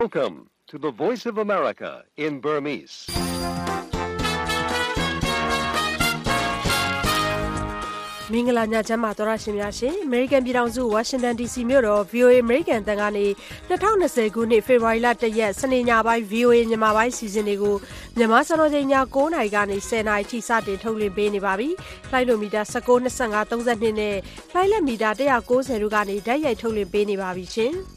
Welcome to the Voice of America in Burmese. ။မင်္ဂလာညချမ်းပါသောရရှင်များရှင်။ American ပြည်ထောင်စု Washington DC မြို့တော် VOA American တန်ကနေ2020ခုနှစ်ဖေဖော်ဝါရီလ1ရက်စနေညပိုင်း VOA မြန်မာပိုင်းစီစဉ်တွေကိုမြန်မာစံတော်ချိန်ည9:00နာရီကနေ10:00နာရီထိစတင်ထုတ်လွှင့်ပေးနေပါပြီ။လိုင်းလိုမီတာ19 25 32နဲ့လိုင်းလက်မီတာ190တို့ကနေဓာတ်ရိုက်ထုတ်လွှင့်ပေးနေပါပြီရှင်။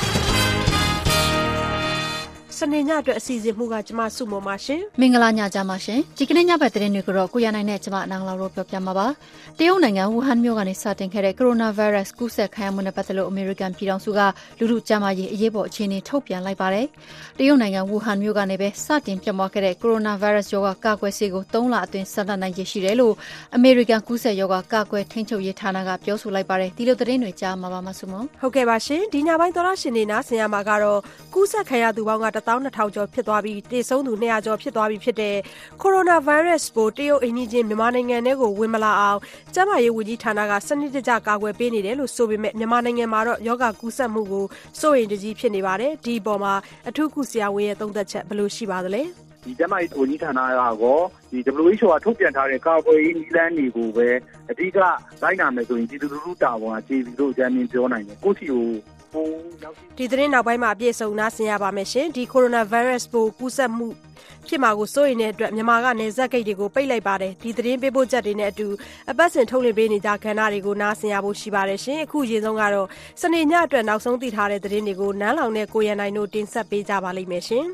စနေညအတွက်အစီအစဉ်မှုကကျမစုမော်ပါရှင်မင်္ဂလာညချမ်းပါရှင်ဒီကနေ့ညဘက်သတင်းတွေကိုတော့ကိုရနိုင်နဲ့ကျမအနန်းလောက်တို့ပြောပြမှာပါတရုတ်နိုင်ငံဝူဟန်မြို့ကနေစတင်ခဲ့တဲ့ကိုရိုနာဗိုင်းရပ်စ်ကူးစက်ခံရမှုနဲ့ပတ်သက်လို့အမေရိကန်ပြည်ထောင်စုကလူထုကျန်းမာရေးအရေးပေါ်အခြေအနေထုတ်ပြန်လိုက်ပါတယ်တရုတ်နိုင်ငံဝူဟန်မြို့ကနေပဲစတင်ပြန့်ပွားခဲ့တဲ့ကိုရိုနာဗိုင်းရပ်စ်ရောဂါကာကွယ်ဆေးကို3လအတွင်းစမ်းသပ်နိုင်ရရှိတယ်လို့အမေရိကန်ကူးစက်ရောဂါကာကွယ်ထိန်းချုပ်ရေးဌာနကပြောဆိုလိုက်ပါတယ်ဒီလိုသတင်းတွေကြားမှာပါမဆုမဟုတ်ကဲ့ပါရှင်ဒီညပိုင်းသောရရှင်တွေနားဆင်ရမှာကတော့ကူးစက်ခံရသူပေါင်းက12000ကျော်ဖြစ်သွားပြီးတေဆုံးသူ200ကျော်ဖြစ်သွားပြီဖြစ်တဲ့ကိုရိုနာဗိုင်းရပ်စ်ပိုးတရုတ်အိမ်နီးချင်းမြန်မာနိုင်ငံထဲကိုဝင်မလာအောင်ကျန်းမာရေးဝန်ကြီးဌာနကစနစ်တကျကာကွယ်ပေးနေတယ်လို့ဆိုပေမဲ့မြန်မာနိုင်ငံမှာတော့ရောဂါကူးစက်မှုကိုစိုးရိမ်တကြီးဖြစ်နေပါတယ်ဒီအပေါ်မှာအထူးကုဆရာဝန်ရဲ့သုံးသပ်ချက်ဘယ်လိုရှိပါသလဲဒီကျန်းမာရေးဝန်ကြီးဌာနကတော့ဒီ WHO ကထုတ်ပြန်ထားတဲ့ကာကွယ်ရေးနည်းလမ်းတွေကိုပဲအဓိကလိုက်နာမယ်ဆိုရင်ဒီလူလူတာဝန်အခြေပြီးတော့အကြမ်းမြင်ပြောနိုင်တယ်ကိုစီကိုဒီသတင်းနောက်ပိုင်းမှာအပြည့်စုံနားဆင်ရပါမယ်ရှင်ဒီကိုရိုနာဗိုင်းရပ်စ်ပိုးကူးစက်မှုဖြစ်မှာကိုစိုးရိမ်တဲ့အတွက်မြန်မာကနေဇက်ဂိတ်တွေကိုပိတ်လိုက်ပါတယ်ဒီသတင်းပေးပို့ချက်တွေနဲ့အတူအပတ်စဉ်ထုတ်လွှင့်ပေးနေကြကဏ္ဍတွေကိုနားဆင်ရဖို့ရှိပါတယ်ရှင်အခုရေဆုံးကတော့စနေညအတွက်နောက်ဆုံးသိထားတဲ့သတင်းတွေကိုနန်းလောင်နဲ့ကိုရန်နိုင်တို့တင်ဆက်ပေးကြပါလိမ့်မယ်ရှင်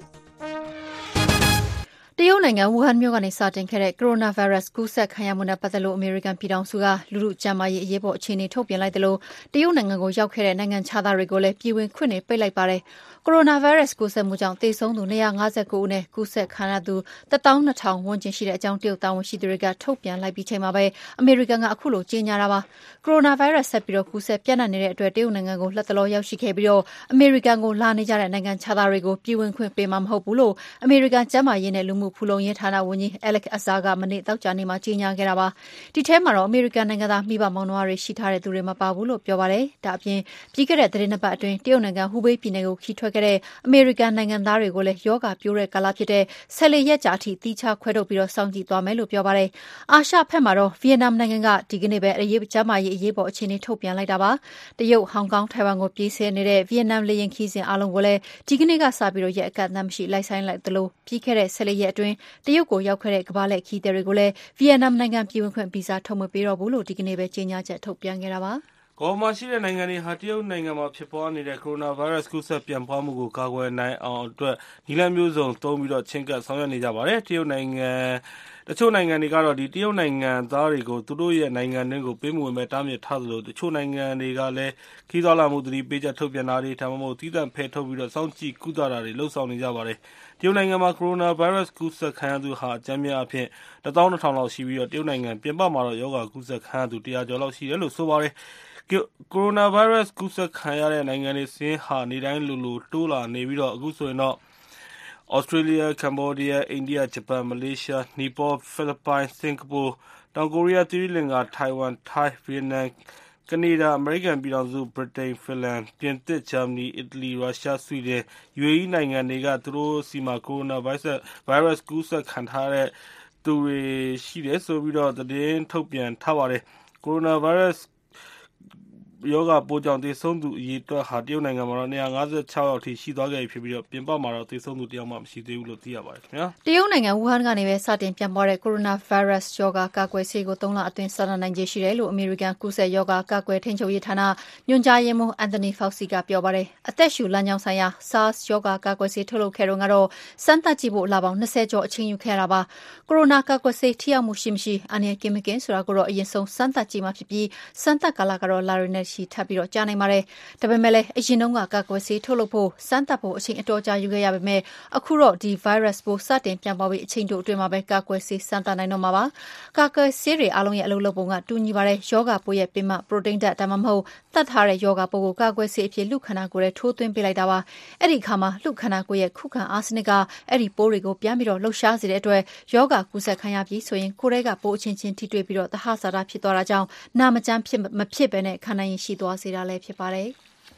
တရုတ်နိုင်ငံဝူဟန်မြို့ကနေစတင်ခဲ့တဲ့ကိုရိုနာဗိုင်းရပ်စ်ကူးစက်ခံရမှုနဲ့ပတ်သက်လို့အမေရိကန်ပြည်ထောင်စုကလူထုကျန်းမာရေးအရေးပေါ်အခြေအနေထုတ်ပြန်လိုက်တယ်လို့တရုတ်နိုင်ငံကိုရောက်ခဲ့တဲ့နိုင်ငံခြားသားတွေကိုလည်းပြည်ဝင်ခွင့်တွေပိတ်လိုက်ပါတယ်ကိုရိုနာဗိုင်းရပ်စ်ကူးစက်မှုကြောင့်သေဆုံးသူ259ဦးနဲ့ကူးစက်ခံရသူ12000ဝန်းကျင်ရှိတဲ့အကြောင်းတရုတ်တာဝန်ရှိသူတွေကထုတ်ပြန်လိုက်ပြီးချိန်မှာပဲအမေရိကန်ကအခုလိုကြေညာတာပါကိုရိုနာဗိုင်းရပ်စ်ဆက်ပြီးတော့ကူးစက်ပြန့်နှံ့နေတဲ့အတွက်တရုတ်နိုင်ငံကိုလက်တလောရောက်ရှိခဲ့ပြီးတော့အမေရိကန်ကိုလာနေကြတဲ့နိုင်ငံခြားသားတွေကိုပြည်ဝင်ခွင့်ပေးမှာမဟုတ်ဘူးလို့အမေရိကန်ကျန်းမာရေးနဲ့လူမှုဖူလုံရေးဌာနဝန်ကြီး Alex Azar ကမနေ့တောက်ကြနေ့မှာကြေညာခဲ့တာပါဒီထဲမှာတော့အမေရိကန်နိုင်ငံသားမိဘမောင်နှမတွေရှိထားတဲ့သူတွေမပါဘူးလို့ပြောပါတယ်ဒါအပြင်ပြီးခဲ့တဲ့သတင်းနှစ်ပတ်အတွင်းတရုတ်နိုင်ငံဟူဘေးပြည်နယ်ကိုခီးထွက်ခဲ့တဲ့အမေရိကန်နိုင်ငံသားတွေကိုလည်းယောဂပြိုးတဲ့ကာလဖြစ်တဲ့14ရက်ကြာအထိတီးခြားခွဲထုတ်ပြီးတော့စောင့်ကြည့်သွားမယ်လို့ပြောပါတယ်အာရှဘက်မှာတော့ဗီယက်နမ်နိုင်ငံကဒီကနေ့ပဲကျန်းမာရေးအရေးပေါ်အခြေအနေထုတ်ပြန်လိုက်တာပါတရုတ်ဟောင်ကောင်ထိုင်ဝမ်ကိုပြေးဆွဲနေတဲ့ဗီယက်နမ်လေယာဉ်ခီးစဉ်အားလုံးကိုလည်းဒီကနေ့ကစပြီးတော့ရက်အကန့်အသတ်မရှိလိုက်ဆိုင်လိုက်သလိုပြီးခဲ့တဲ့14ရက်အတွင်းတရုတ်ကိုရောက်ခဲ့တဲ့ကမ္ဘာလှည့်ခီးသည်တွေကိုလည်းဗီယက်နမ်နိုင်ငံပြည်ဝင်ခွင့်ဗီဇာထုတ်မပေးတော့ဘူးလို့ဒီကနေ့ပဲကြေညာချက်ထုတ်ပြန်ခဲ့တာပါကမ္ဘာမှာရှိတဲ့နိုင်ငံတွေဟာတရုတ်နိုင်ငံမှာဖြစ်ပွားနေတဲ့ကိုရိုနာဗိုင်းရပ်စ်ကူးစက်ပြန့်ပွားမှုကိုကာကွယ်နိုင်အောင်အတွက်နည်းလမ်းမျိုးစုံသုံးပြီးတော့ချဉ်ကပ်ဆောင်ရွက်နေကြပါတယ်တချို့နိုင်ငံတွေကတော့ဒီတရုတ်နိုင်ငံသားတွေကိုသူတို့ရဲ့နိုင်ငံတွင်းကိုပေးမဝင်မဲ့တားမြစ်ထားသလိုတချို့နိုင်ငံတွေကလည်းခီးသွားလာမှုသတိပေးချက်ထုတ်ပြန်တာတွေဒါမှမဟုတ်သီးသန့်ဖယ်ထုတ်ပြီးတော့စောင့်ကြည့်ကုသတာတွေလှုပ်ဆောင်နေကြပါတယ်တရုတ်နိုင်ငံမှာကိုရိုနာဗိုင်းရပ်စ်ကူးစက်ခံရသူဟာအကြမ်းများအဖြစ်12000လောက်ရှိပြီးတော့တရုတ်နိုင်ငံပြင်ပမှာတော့ရောဂါကူးစက်ခံရသူ100ကျော်လောက်ရှိတယ်လို့ဆိုပါတယ်ကိုရိုနာဗိုင်းရပ်စ်ကူးစက်ခံရတဲ့နိုင်ငံတွေစင်းဟာနေတိုင်းလိုတိုးလာနေပြီးတော့အခုဆိုရင်တော့ဩစတြေးလျကမ္ဘောဒီးယားအိန္ဒိယဂျပန်မလေးရှားနီပေါဖိလစ်ပိုင်စင်ကာပူတောင်ကိုရီးယားသီရိလင်္ကာထိုင်ဝမ်ထိုင်းဗီယက်နမ်ကနေဒါအမေရိကန်ပြည်ထောင်စုဗြိတိန်ဖင်လန်ပြင်သစ်ဂျာမနီအီတလီရုရှားဆွီဒင် UAE နိုင်ငံတွေကသူတို့စီမှာကိုရိုနာဗိုင်းရပ်စ်ကူးစက်ခံထားတဲ့သူတွေရှိတယ်ဆိုပြီးတော့သတင်းထုတ်ပြန်ထားပါတယ်ကိုရိုနာဗိုင်းရပ်စ်ယောဂပိုးကြောင့်သေဆုံးသူအရေအတွက်ဟာတရုတ်နိုင်ငံမှာတော့256ယောက်ထိရှိသွားခဲ့ပြီဖြစ်ပြီးတော့ပြင်ပမှာတော့သေဆုံးသူတယောက်မှမရှိသေးဘူးလို့သိရပါတယ်ခင်ဗျာတရုတ်နိုင်ငံဝူဟန်ကနေပဲစတင်ပြန့်ပွားတဲ့ကိုရိုနာဗိုင်းရပ်စ်ယောဂကာကွယ်ဆေးကို3လအတွင်းစမ်းသပ်နိုင်ခြေရှိတယ်လို့အမေရိကန်ကူးစက်ယောဂကာကွယ်ထိန်းချုပ်ရေးဌာနညွှန်ကြားရေးမှူးအန်တိုနီဖောက်စီကပြောပါတယ်အသက်ရှူလမ်းကြောင်းဆိုင်ရာ SARS ယောဂကာကွယ်ဆေးထုတ်လုပ်ခဲ့တော့ကတော့စမ်းသပ်ကြည့်ဖို့လာပေါင်း20ကျော်အချိန်ယူခဲ့တာပါကိုရိုနာကာကွယ်ဆေးထိရောက်မှုရှိမရှိအန္တရာယ်ကင်းမကင်းဆိုတာကိုတော့အရင်ဆုံးစမ်းသပ်ကြည့်မှဖြစ်ပြီးစမ်းသပ်ကာလကတော့လာရီနဲ့ရှိထပ်ပြီးတော့ကြာနိုင်ပါတယ်ဒါပေမဲ့လည်းအရင်တုန်းကကာကွယ်ဆေးထုတ်လုပ်ဖို့စမ်းသပ်ဖို့အချိန်အတော်ကြာယူခဲ့ရပေမဲ့အခုတော့ဒီ virus ပိုးစတင်ပြန့်ပွားပြီးအချိန်တိုအတွင်းမှာပဲကာကွယ်ဆေးစမ်းသပ်နိုင်တော့မှာပါကာကွယ်ဆေးတွေအားလုံးရဲ့အလုပ်လုပ်ပုံကတူညီပါတယ်ယောဂပိုးရဲ့ပင်မ protein ဓာတ်ဒါမှမဟုတ်တတ်ထားတဲ့ယောဂပိုးကိုကာကွယ်ဆေးအဖြစ်လူခန္ဓာကိုယ်ထဲထိုးသွင်းပေးလိုက်တာပါအဲ့ဒီအခါမှာလူခန္ဓာကိုယ်ရဲ့ခုခံအားစနစ်ကအဲ့ဒီပိုးတွေကိုပြန်ပြီးတော့လှုပ်ရှားစေတဲ့အတွက်ယောဂကူးစက်ခံရပြီးဆိုရင်ကိုယ်ထဲကပိုးအချင်းချင်းထိတွေ့ပြီးတော့သဟဇာတဖြစ်သွားတာကြောင့်နာမကျန်းမဖြစ်ဘဲနဲ့ခံနိုင်ရရှိသွားစေတာလည်းဖြစ်ပါတယ်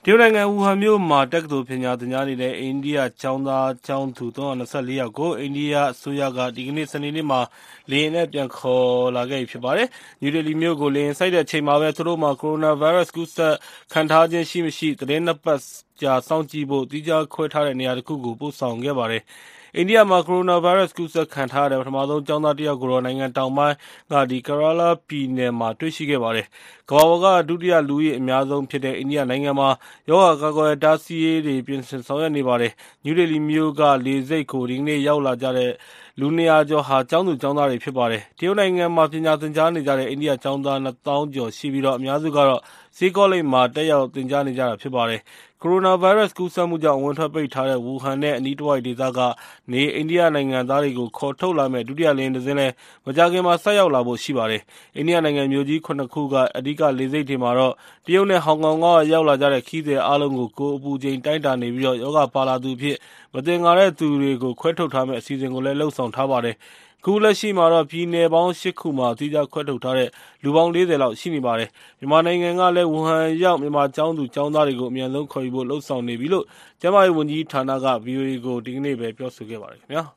တရုတ်နိုင်ငံဝူဟန်မြို့မှာတက္ကသိုလ်ပညာသင်ကြားနေတဲ့အိန္ဒိယကျောင်းသားကျောင်းသူ324ယောက်ကိုအိန္ဒိယအစိုးရကဒီကနေ့စနေနေ့မှာလေယာဉ်နဲ့ပြန်ခေါ်လာခဲ့ပြီဖြစ်ပါတယ်။နယူးဒေလီမြို့ကိုလေယာဉ်ဆိုက်တဲ့အချိန်မှာပဲသူတို့မှာကိုရိုနာဗိုင်းရပ်စ်ကူးစက်ခံထားခြင်းရှိမရှိသတင်း2 ပတ်ကြာစောင့်ကြည့်ဖို့သီးခြားခွဲထားတဲ့နေရာတစ်ခုကိုပို့ဆောင်ခဲ့ပါတယ်။အိန္ဒိယမှာကိုရိုနာဗိုင်းရပ်စ်ကူးစက်ခံထားရတဲ့ပထမဆုံးကျောင်းသားတစ်ယောက်ကိုတော့နိုင်ငံတောင်ပိုင်းကKerala ပြည်နယ်မှာတွေ့ရှိခဲ့ပါတယ်။ကမ္ဘာပေါ်ကဒုတိယလူဦးရေအများဆုံးဖြစ်တဲ့အိန္ဒိယနိုင်ငံမှာရောဂါကာကွယ်တားဆီးရေးတွေပြင်ဆင်ဆောင်ရွက်နေပါတယ်။နယူးဒေလီမြို့ကလေဆိပ်ကိုဒီကနေ့ရောက်လာကြတဲ့လူ200ကျော်ဟာကျောင်းသူကျောင်းသားတွေဖြစ်ပါတယ်။တရုတ်နိုင်ငံမှာပညာသင်ကြားနေကြတဲ့အိန္ဒိယကျောင်းသား2000ကျော်ရှိပြီးတော့အများစုကတော့ဆေးကောလိပ်မှာတက်ရောက်သင်ကြားနေကြတာဖြစ်ပါတယ်။ကိုရိုနာဗိုင်းရပ်စ်ကူးစက်မှုကြောင့်ဝင်ထွက်ပိတ်ထားတဲ့ဝူဟန်နဲ့အနီးတစ်ဝိုက်ဒေသကနေအိန္ဒိယနိုင်ငံသားတွေကိုခေါ်ထုတ်လာမဲ့ဒုတိယလေယာဉ်တစ်စင်းလည်းမကြာခင်မှာဆိုက်ရောက်လာဖို့ရှိပါတယ်။အိန္ဒိယနိုင်ငံမြို့ကြီး9ခုကအဓိကလေဆိပ်တွေမှာတော့တရုတ်နဲ့ဟောင်ကောင်ကရောက်လာကြတဲ့ခရီးသည်အားလုံးကိုကိုယ်အပူချိန်တိုင်းတာနေပြီးတော့ယောဂပါလာသူဖြစ်မသင်္ကာတဲ့သူတွေကိုခွဲထုတ်ထားမဲ့အစီအစဉ်ကိုလည်းလှုပ်ဆောင်ထားပါတယ်။ခုလက်ရှိမှာတော့ပြည်နယ်ပေါင်း8ခုမှာသီးခြားခွဲထုတ်ထားတဲ့လူပေါင်း40လောက်ရှိနေပါတယ်။မြန်မာနိုင်ငံကလည်းဝူဟန်ရောက်မြန်မာကျောင်းသူကျောင်းသားတွေကိုအမြန်ဆုံးခေါ်ယူဖို့လှုပ်ဆောင်နေပြီလို့ကျန်းမာရေးဝန်ကြီးဌာနက VOA ကိုဒီကနေ့ပဲပြောဆိုခဲ့ပါတယ်ခင်ဗျာ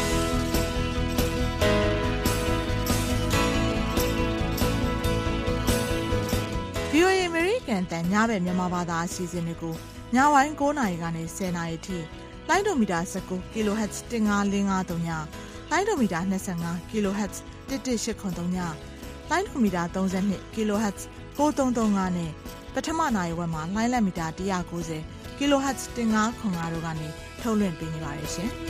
။ VOA အမေရိကန်တန်ညဘက်မြန်မာဘာသာအစီအစဉ်တွေကိုညပိုင်း9နာရီကနေ10နာရီထိလိုင်းဒိုမီတာ19 kHz 15553ညလိုင်းဒိုမီတာ25 kHz 11883ညလိုင်းဒိုမီတာ32 kHz 9335နဲ့ပထမနာရီဝက်မှာလိုင်းလက်မီတာ190 kHz 1505တို့ကနေထုတ်လွှင့်ပေးနေပါတယ်ရှင်။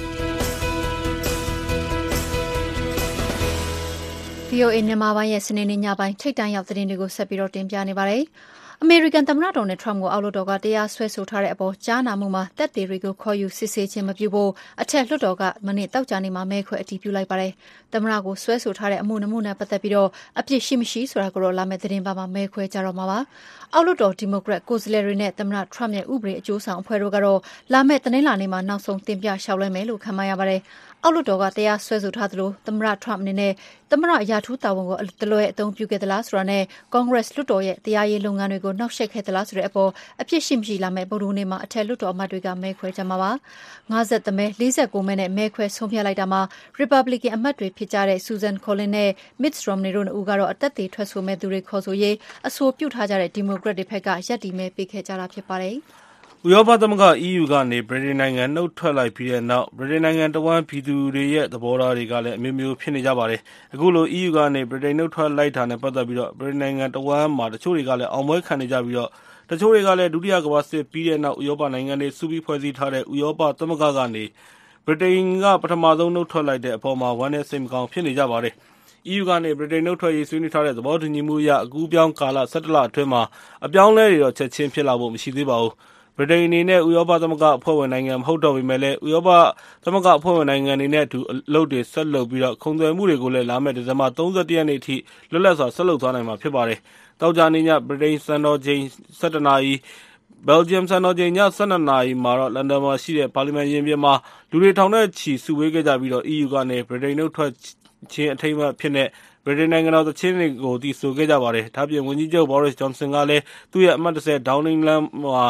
VOA မြန်မာပိုင်းရဲ့စနေနေ့ညပိုင်းထိတ်တန့်ရောက်သတင်းတွေကိုဆက်ပြီးတော့တင်ပြနေပါတယ်။အမေရိကန်သမ္မတဒေါ်နယ်ထရမ့်ကိုအောက်လွှတ်တော်ကတရားစွဲဆိုထားတဲ့အပေါ်ကြားနာမှုမှာတပ်တွေတွေကိုခေါ်ယူစစ်ဆေးခြင်းမပြုဖို့အထက်လွှတ်တော်ကမနေ့တောက်ကြနေမှာမဲခွဲအတည်ပြုလိုက်ပါတယ်။သမ္မတကိုစွဲဆိုထားတဲ့အမှုနှမှုနဲ့ပတ်သက်ပြီးတော့အပြစ်ရှိမရှိဆိုတာကိုတော့လာမယ့်သတင်းပတ်မှာမဲခွဲကြတော့မှာပါ။အောက်လွှတ်တော်ဒီမိုကရက်ကိုယ်စားလှယ်တွေနဲ့သမ္မတထရမ့်ရဲ့ဥပဒေအကျိုးဆောင်အဖွဲ့တို့ကတော့လာမယ့်တနင်္လာနေ့မှာနောက်ဆုံးတင်ပြလျှောက်လဲမယ်လို့ခန့်မှန်းရပါတယ်။အောက်လွှတ်တော်ကတရားစွဲဆိုထားသလိုသမ္မတထရမ့်အနေနဲ့သမ္မတရာထူးတာဝန်ကိုတလွဲအသုံးပြုခဲ့သလားဆိုတာနဲ့ကွန်ဂရက်လွှတ်တော်ရဲ့တရားရေးလုပ်ငန်းတွေကိုနှောက်ယှက်ခဲ့သလားဆိုတဲ့အပေါ်အပြစ်ရှိမရှိလာမယ့်ဗုဒ္ဓဟူးနေ့မှာအထက်လွှတ်တော်အမတ်တွေကမဲခွဲကြမှာပါ။50မဲ 49မဲနဲ့မဲခွဲဆုံးဖြတ်လိုက်တာမှာ Republican အမတ်တွေဖြစ်ကြတဲ့ Susan Collins နဲ့ Mitt Romney တို့နှစ်ဦးကတော့အသက်တွေထွက်ဆိုမဲ့သူတွေခေါ်ဆိုရေးအဆိုပြုထားကြတဲ့ဒီမိုကရက်တွေဘက်ကရပ်တည်မဲပေးခဲ့ကြတာဖြစ်ပါတယ်။ဥရောပသမဂ္ဂ EU ကနေဗြိတိန်နိုင်ငံနှုတ်ထွက်လိုက်ပြီးတဲ့နောက်ဗြိတိန်နိုင်ငံတဝန်းပြည်သူတွေရဲ့သဘောထားတွေကလည်းအမျိုးမျိုးဖြစ်နေကြပါတယ်။အခုလို EU ကနေဗြိတိန်နှုတ်ထွက်လိုက်တာနဲ့ပတ်သက်ပြီးတော့ဗြိတိန်နိုင်ငံတဝန်းမှာတချို့တွေကလည်းအောင်ပွဲခံနေကြပြီးတော့တချို့တွေကလည်းဒုတိယကမ္ဘာစစ်ပြီးတဲ့နောက်ဥရောပနိုင်ငံတွေစုပြီးဖွဲ့စည်းထားတဲ့ဥရောပသမဂ္ဂကနေဗြိတိန်ကပထမဆုံးနှုတ်ထွက်လိုက်တဲ့အပေါ်မှာဝမ်းနဲ့စိတ်မကောင်းဖြစ်နေကြပါတယ်။ EU ကနေဗြိတိန်နှုတ်ထွက်ရေးဆွေးနွေးထားတဲ့သဘောတူညီမှုအရအကူးပြောင်းကာလ17လအတွင်းမှာအပြောင်းလဲတွေတော့ချက်ချင်းဖြစ်လာဖို့မရှိသေးပါဘူး။ဗြိတိန်အနေနဲ့ဥရောပသမဂ္ဂအဖွဲ့ဝင်နိုင်ငံမဟုတ်တော့ပေမဲ့လည်းဥရောပသမဂ္ဂအဖွဲ့ဝင်နိုင်ငံတွေနဲ့အတူအလုပ်တွေဆက်လုပ်ပြီးတော့ခုံသွယ်မှုတွေကိုလည်းလာမယ့်ဒီဇင်ဘာ31ရက်နေ့အထိလွတ်လပ်စွာဆက်လုပ်သွားနိုင်မှာဖြစ်ပါတယ်။တောက်ကြနေညဗြိတိန်စံတော်ချိန်17နာရီဘယ်လ်ဂျီယမ်စံတော်ချိန်ည12နာရီမှာတော့လန်ဒန်မှာရှိတဲ့ပါလီမန်ရင်ပြင်မှာလူတွေထောင်နဲ့ချီစုဝေးခဲ့ကြပြီးတော့ EU ကနေဗြိတိန်နှုတ်ထွက်ချင်းအထိမ်းအမှတ်ဖြစ်တဲ့ဗြိတိန်နိုင်ငံတော်သချင်းတွေကိုတည်ဆိုခဲ့ကြပါတယ်။ဒါ့အပြင်ဝန်ကြီးချုပ် Boris Johnson ကလည်းသူ့ရဲ့အမှတ်10 Downing လမ်းမှာ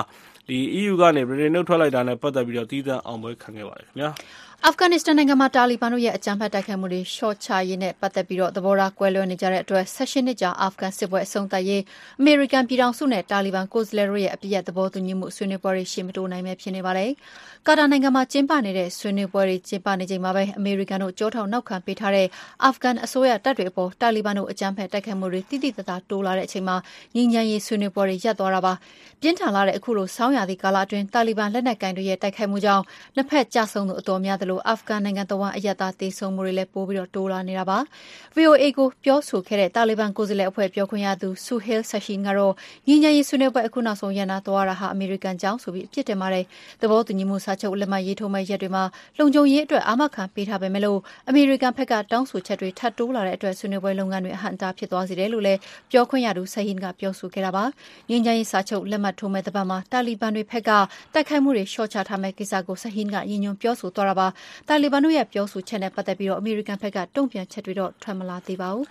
EU ကနေဗြိတိန်နှုတ်ထွက်လိုက်တာနဲ့ပတ်သက်ပြီးတော့တည်တံ့အောင်ပွဲခံခဲ့ပါတယ်ခင်ဗျာ။အာဖဂန်နစ္စတန်နိုင်ငံမှာတာလီဘန်တို့ရဲ့အကြမ်းဖက်တိုက်ခိုက်မှုတွေလျှော့ချရေးနဲ့ပတ်သက်ပြီးတော့သဘောထားကွဲလွဲနေကြတဲ့အတွက်16နှစ်ကြာအာဖဂန်စစ်ပွဲအဆုံးသတ်ရေးအမေရိကန်ပြည်ထောင်စုနဲ့တာလီဘန်ကိုယ်စားလှယ်တို့ရဲ့အပြည့်အသဘောတူညီမှုဆွေးနွေးပွဲတွေရှေ့မတိုးနိုင်ပဲဖြစ်နေပါတယ်။ကာတာနိုင်ငံမှာကျင်းပနေတဲ့ဆွေးနွေးပွဲတွေကျင်းပနေချိန်မှာပဲအမေရိကန်တို့ကြောထောက်နောက်ခံပေးထားတဲ့အာဖဂန်အစိုးရတပ်တွေအပေါ်တာလီဘန်တို့အကြမ်းဖက်တိုက်ခိုက်မှုတွေတိတိတတ်တိုးလာတဲ့အချိန်မှာငြိမ်းချမ်းရေးဆွေးနွေးပွဲတွေရပ်သွားတာပါ။ပြင်းထန်လာတဲ့အခုလိုဆောင်းရာသီကာလအတွင်းတာလီဘန်လက်နက်ကိုင်တွေရဲ့တိုက်ခိုက်မှုကြောင့်နှစ်ဖက်ကြဆုံသူအတော်များသလိုအာဖဂန်နိုင်ငံတဝန်းအရက်သားတေဆုံးမှုတွေလည်းပိုပြီးတော့တိုးလာနေတာပါ။ VOA ကိုပြောဆိုခဲ့တဲ့တာလီဘန်ကိုယ်စားလှယ်အဖွဲ့ပြောခွင့်ရသူ Suhail Shaheen ကတော့ငြိမ်းချမ်းရေးဆွေးနွေးပွဲအခုနောက်ဆုံးရန်နာသွားတာဟာအမေရိကန်ကြောင့်ဆိုပြီးအပြစ်တင်ပါတယ်။သဘောတူညီမှုစာချုပ်လက်မှတ်ရေးထိုးမဲ့ရက်တွေမှာလုံခြုံရေးအတွက်အာမခံပေးထားပေမဲ့လို့အမေရိကန်ဘက်ကတောင်းဆိုချက်တွေထပ်တိုးလာတဲ့အတွက်ဆွေးနွေးပွဲလုပ်ငန်းတွေအဟန့်အတားဖြစ်သွားစေတယ်လို့လည်းပြောခွင့်ရသူ Shaheen ကပြောဆိုခဲ့တာပါ။ငြိမ်းချမ်းရေးစာချုပ်လက်မှတ်ထိုးမဲ့တစ်ပတ်မှာတာလီဘန်တွေဘက်ကတိုက်ခိုက်မှုတွေလျှော့ချထားမဲ့ကိစ္စကို Shaheen ကညွှန်ပြောဆိုသွားတာပါ။တာလီဘန်တို့ရဲ့ပြောဆိုချက်နဲ့ပတ်သက်ပြီးတော့အမေရိကန်ဘက်ကတုံ့ပြန်ချက်တွေတော့ထွက်မလာသေးပါဘူး။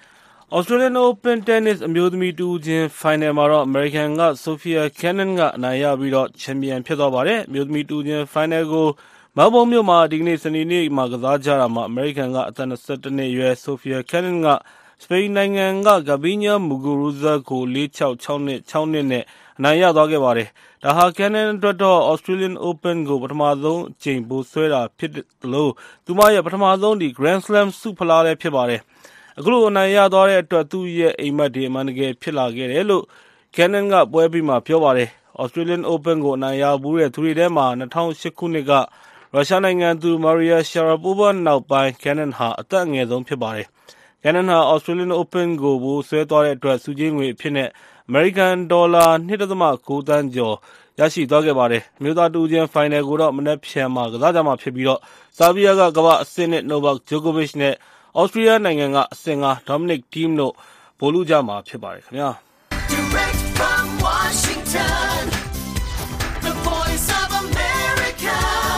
Australian Open Tennis အမျိုးသမီးတူချင်းဖိုင်နယ်မှာတော့ American က Sofia Kenin ကအနိုင်ရပြီးတော့ချန်ပီယံဖြစ်သွားပါတယ်။အမျိုးသမီးတူချင်းဖိုင်နယ်ကိုမဲလ်ဘုန်းမြို့မှာဒီကနေ့စနေနေ့မှာကစားကြတာမှာ American ကအသက်21နှစ်အရွယ် Sofia Kenin ကစပိန်နိုင်ငံက Garbine Muguruza ကို 4-6, 6-2, 6-2 နဲ့အနိုင်ရသွားခဲ့ပါတယ်။ဒါဟာ Kenin အတွက်တော့ Australian Open ကိုပထမဆုံးအကြိမ်ဗိုလ်စွဲတာဖြစ်လို့သူမရဲ့ပထမဆုံးGrand Slam ဆုဖလားလည်းဖြစ်ပါတယ်။အခုလိုအနိုင်ရသွားတဲ့အတွက်သူ့ရဲ့အိမ်မက်တွေအမှန်တကယ်ဖြစ်လာခဲ့တယ်လို့ Kenin ကပွဲပြီးမှပြောပါတယ်။ Australian Open ကိုအနိုင်ရဘူးတဲ့သူတွေထဲမှာ2008ခုနှစ်ကရုရှားနိုင်ငံသူ Maria Sharapova နောက်ပိုင်း Kenin ဟာအသက်အငယ်ဆုံးဖြစ်ပါတယ်။ Kenin ဟာ Australian Open ကိုဗိုလ်စွဲသွားတဲ့အတွက်ဆုကြေးငွေအဖြစ်နဲ့ American ဒေါ်လာ 2.9 သန်းကျော်ရရှိသွားခဲ့ပါတယ်။အမျိုးသားတူချင်းဖိုင်နယ်ကိုတော့မနက်ဖြန်မှာကစားကြမှာဖြစ်ပြီးတော့ဆာဘီးယားကကမ္ဘာ့အဆင့် 1 Novak Djokovic နဲ့သြစတြီးယားနိုင်ငံကအဆင့် 5 Dominic Thiem တို့ဗိုလ်လုကြမှာဖြစ်ပါတယ်ခင်ဗျာ။ Direct from Washington, the voice of America,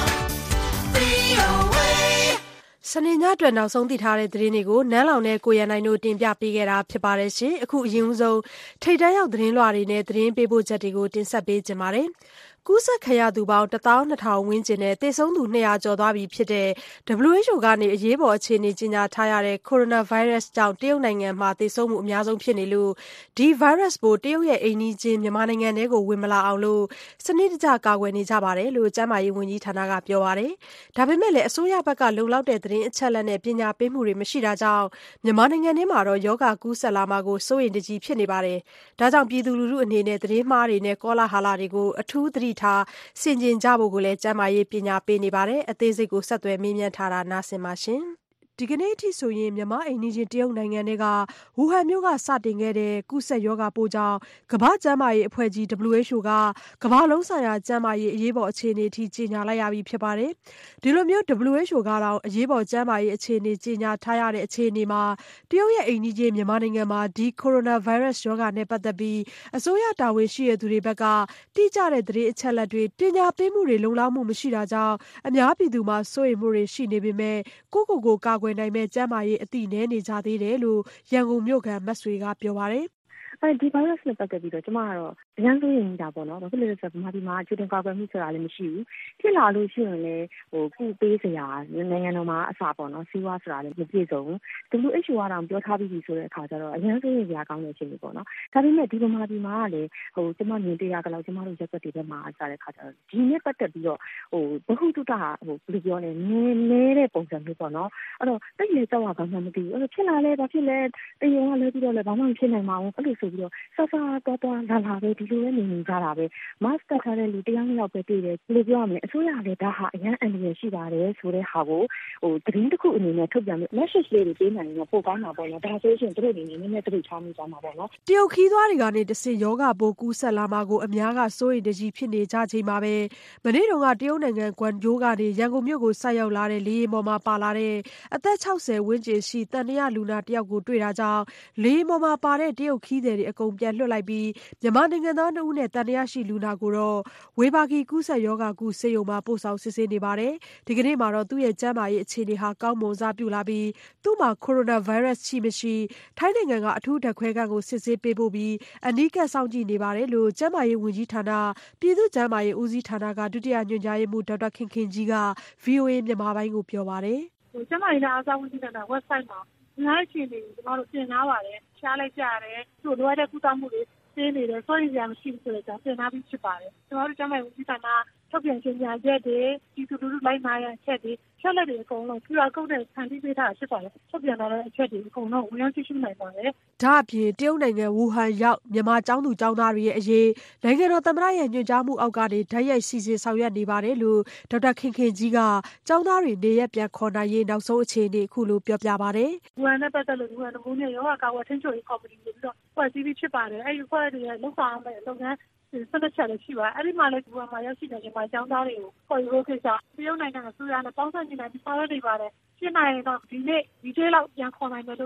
VOA. စနေညအတွက်နောက်ဆုံးသိထားတဲ့သတင်းတွေကိုနန်းလောင်နဲ့ကိုရန်နိုင်တို့တင်ပြပေးခဲ့တာဖြစ်ပါတယ်ရှင်။အခုအရင်ဆုံးထိတ်တန်းရောက်သတင်းလွှာတွေနဲ့သတင်းပေးပို့ချက်တွေကိုတင်ဆက်ပေးကြပါမယ်။ကူးစက်ခံရသူပေါင်း 12,000 ဝန်းကျင်နဲ့သေဆုံးသူ 200 ကျော်သွားပြီဖြစ်တဲ့ WHO ကနေအရေးပေါ်အခြေအနေကြေညာထားရတဲ့ ကိုရိုနာဗိုင်းရပ်စ်ကြောင့်တရုတ်နိုင်ငံမှာသေဆုံးမှုအများဆုံးဖြစ်နေလို့ဒီဗိုင်းရပ်စ်ပိုးတရုတ်ရဲ့အိမ်နီးချင်းမြန်မာနိုင်ငံထဲကိုဝင်မလာအောင်လို့စနစ်တကျကာကွယ်နေကြပါတယ်လို့ကျန်းမာရေးဝန်ကြီးဌာနကပြောပါတယ်။ဒါပေမဲ့လည်းအစိုးရဘက်ကလုံလောက်တဲ့သတင်းအချက်အလက်နဲ့ပညာပေးမှုတွေမရှိတာကြောင့်မြန်မာနိုင်ငံထဲမှာတော့ရောဂါကူးစက်လာမှာကိုစိုးရိမ်တကြီးဖြစ်နေပါတယ်။ဒါကြောင့်ပြည်သူလူထုအနေနဲ့သတင်းမှားတွေနဲ့ကောလာဟလတွေကိုအထူးသတိထားဆင်ခြင်ကြဖို့ကိုလည်းကျန်းမာရေးပညာပေးနေပါတယ်။အသေးစိတ်ကိုဆက်သွယ်မေးမြန်းထားတာနားဆင်ပါရှင်။ဒီကနေ့အထိဆိုရင်မြန်မာအိမ်နီးချင်းတရုတ်နိုင်ငံကဝူဟန်မြို့ကစတင်ခဲ့တဲ့ကူးစက်ရောဂါပိုးကြောင့်ကမ္ဘာ့ကျန်းမာရေးအဖွဲ့ကြီး WHO ကကမ္ဘာလုံးဆိုင်ရာကျန်းမာရေးအရေးပေါ်အခြေအနေအထိကြေညာလိုက်ရပြီဖြစ်ပါတယ်။ဒီလိုမျိုး WHO ကတော့အရေးပေါ်ကျန်းမာရေးအခြေအနေကြေညာထားရတဲ့အခြေအနေမှာတရုတ်ရဲ့အိမ်နီးချင်းမြန်မာနိုင်ငံမှာဒီကိုရိုနာဗိုင်းရပ်စ်ရောဂါနဲ့ပတ်သက်ပြီးအစိုးရတာဝန်ရှိတဲ့သူတွေဘက်ကတိကျတဲ့သတင်းအချက်အလက်တွေပညာပေးမှုတွေလုံလောက်မှုမရှိတာကြောင့်အများပြည်သူမှာစိုးရိမ်မှုတွေရှိနေပေမဲ့ကိုယ့်ကာကွယ်နိုင်မဲ့ကျန်းမာရေးအသိနည်းနေကြသေးတယ်လို့ရန်ကုန်မြို့ခံမဆွေကပြောပါတယ်။ဒီဗိုင်းရပ်စ်နဲ့ပတ်သက်ပြီးတော့ကျမကတော့အများဆုံးရင်နေတာပေါ့နော်။ဘာဖြစ်လို့လဲဆိုတော့မြန်မာပြည်မှာအခြေတင်ကာကွယ်မှုဆိုတာလည်းမရှိဘူး။ဖြစ်လာလို့ရှိရင်လည်းကုပေးစရာနိုင်ငံတော်မှာအစားပေါ့နော်စီးပွားဆိုတာလည်းမပြည့်စုံဘူး။ WHO ကတော့ပြောထားပြီးပြီဆိုတဲ့အခါကျတော့အများဆုံးရင်စရာကောင်းတဲ့အခြေအနေပေါ့နော်။ဒါပေမဲ့ဒီမြန်မာပြည်မှာကလည်းကျမမြင်တွေ့ရကြလို့ကျမတို့ရက်ွက်တွေထဲမှာကြားတဲ့အခါကျတော့ဒီနဲ့ပတ်သက်ပြီးတော့ဘဟုတုတဘယ်လိုပြောလဲနည်းတဲ့ပုံစံမျိုးပေါ့နော်။အဲ့တော့တိတ်လေကြောက်ရဘာမှမသိဘူး။အဲ့တော့ဖြစ်လာလဲဘာဖြစ်လဲတရုံကလဲပြီးတော့လဲဘာမှမဖြစ်နိုင်ပါဘူး။အဲ့လိုဆိုပြီးတော့ဆဆတော်လာပဲဒီလိုပဲနေကြတာပဲ mask တက်ထားတဲ့လူတရားနှစ်ယောက်ပဲတွေ့တယ်ဘယ်လိုပြောရမလဲအစိုးရလည်းဒါဟာအရန်အန္တရာယ်ရှိပါတယ်ဆိုတဲ့ဟာကိုသတင်းတစ်ခုအနေနဲ့ထုတ်ပြန်ပြီး message လေးတွေပေးနိုင်ရင်ပိုကောင်းတာပေါ့နော်ဒါဆိုရင်တို့အနေနဲ့နည်းနည်းသတိထားမိကြမှာပေါ့နော်တရုတ်ခီးသွားတွေကနေတဆင့်ယောဂပိုးကူးဆက်လာမှာကိုအများကစိုးရိမ်တကြီးဖြစ်နေကြချိန်မှာပဲမနေ့တုန်းကတရုတ်နိုင်ငံကွမ်ကျိုးကနေရန်ကုန်မြို့ကိုဆိုက်ရောက်လာတဲ့လေယာဉ်ပေါ်မှာပါလာတဲ့အသက်60ဝန်းကျင်ရှိတန်တရာလူနာတယောက်ကိုတွေ့တာကြောင့်လေယာဉ်ပေါ်မှာပါတဲ့တရုတ်ခီးသည်တွေအကုန်ပြန်လွှတ်လိုက်ပြီးမြန်မာနိုင်ငံသား2ဦးနဲ့တန်တရာရှိလူနာကိုတော့ဝေဘာဂီကူးဆက်ယောဂကုဆေးရုံမှာပို့ဆောင်စစ်ဆေးနေပါတယ်ဒီကနေ့မှာတော့သူ့ရဲ့ကျန်းမာရေးအခြေအနေဟာကောင်းမွန်စပြုလာပြီးသူ့မှာကိုရိုနာဗိုင်းရပ်စ်ရှိမရှိထိုင်းနိုင်ငံကအထူးဓာတ်ခွဲခန်းကိုစစ်ဆေးပေးဖို့ပြီးအနီးကပ်စောင့်ကြည့်နေပါတယ်လို့ကျန်းမာရေးဝန်ကြီးဌာနပြည်သူ့ကျန်းမာရေးဦးစီးဌာနကဒုတိယညွှန်ကြားရေးမှူးဒေါက်တာခင်ခင်ကြီးက VOA မြန်မာပိုင်းကိုပြောပါတယ်ကျန်းမာရေးနဲ့အားကစားဝန်ကြီးဌာန website မှာနားချင်တယ်ကျွန်တော်တို့ပြင်ထားပါတယ်ရှားလိုက်ကြရတယ်သူ့လိုအပ်တဲ့ကုသမှုတွေပေးနေတယ်စိုးရိမ်စရာမရှိဘူးဆိုတော့ပြင်ထားပြီးဖြစ်ပါတယ်ကျွန်တော်တို့ကျန်းမာရေးဝန်ကြီးဌာနထုတ်ပြန်ကြေညာချက်တွေဒီလူလူလိုက်နာရအချက်တွေချက်လက်တွေအကုန်လုံး QR code နဲ့ဖန်တီးပေးထားတာဖြစ်ပါတယ်ထုတ်ပြန်ထားတဲ့အချက်တွေအကုန်လုံးဝင်ရောက်ကြည့်ရှုနိုင်ပါတယ်ဒါအပြင်တရုတ်နိုင်ငံဝူဟန်ရောက်မြန်မာကျောင်းသူကျောင်းသားတွေရဲ့အရေးနိုင်ငံတော်သမ္မတရဲ့ညွှန်ကြားမှုအောက်ကနေဓာတ်ရိုက်စီစဉ်ဆောင်ရွက်နေပါတယ်လို့ဒေါက်တာခင်ခင်ကြီးကကျောင်းသားတွေနေရက်ပြန်ခေါ်နိုင်ရေးနောက်ဆုံးအခြေအနေအခုလိုပြောပြပါတယ်ဝူဟန်နဲ့ပတ်သက်လို့ဝူဟန်ကနဲ့ရောဂါကာကွယ်ထိန်းချုပ်ရေးကော်မတီတွေပြီးတော့ဖွဲ့စည်းပြီးဖြစ်ပါတယ်အဲဒီဖွဲ့တွေရဲ့လုပ်ဆောင်မယ့်လုပ်ငန်းဆက်လက်ချက်လည်းရှိပါအဲ့ဒီမှာလည်းဒီမှာရောက်ရှိနေကြမှာကျောင်းသားတွေကိုခေါ်ယူဖို့ကိစ္စတရုတ်နိုင်ငံအစိုးရနဲ့ပေါင်းစပ်နေတယ်ဒီဆောင်ရွက်နေပါတယ်ရှင်းနိုင်ရင်တော့ဒီနေ့ဒီသေးလောက်ပြန်ခေါ်နိုင်မယ်လို့တော့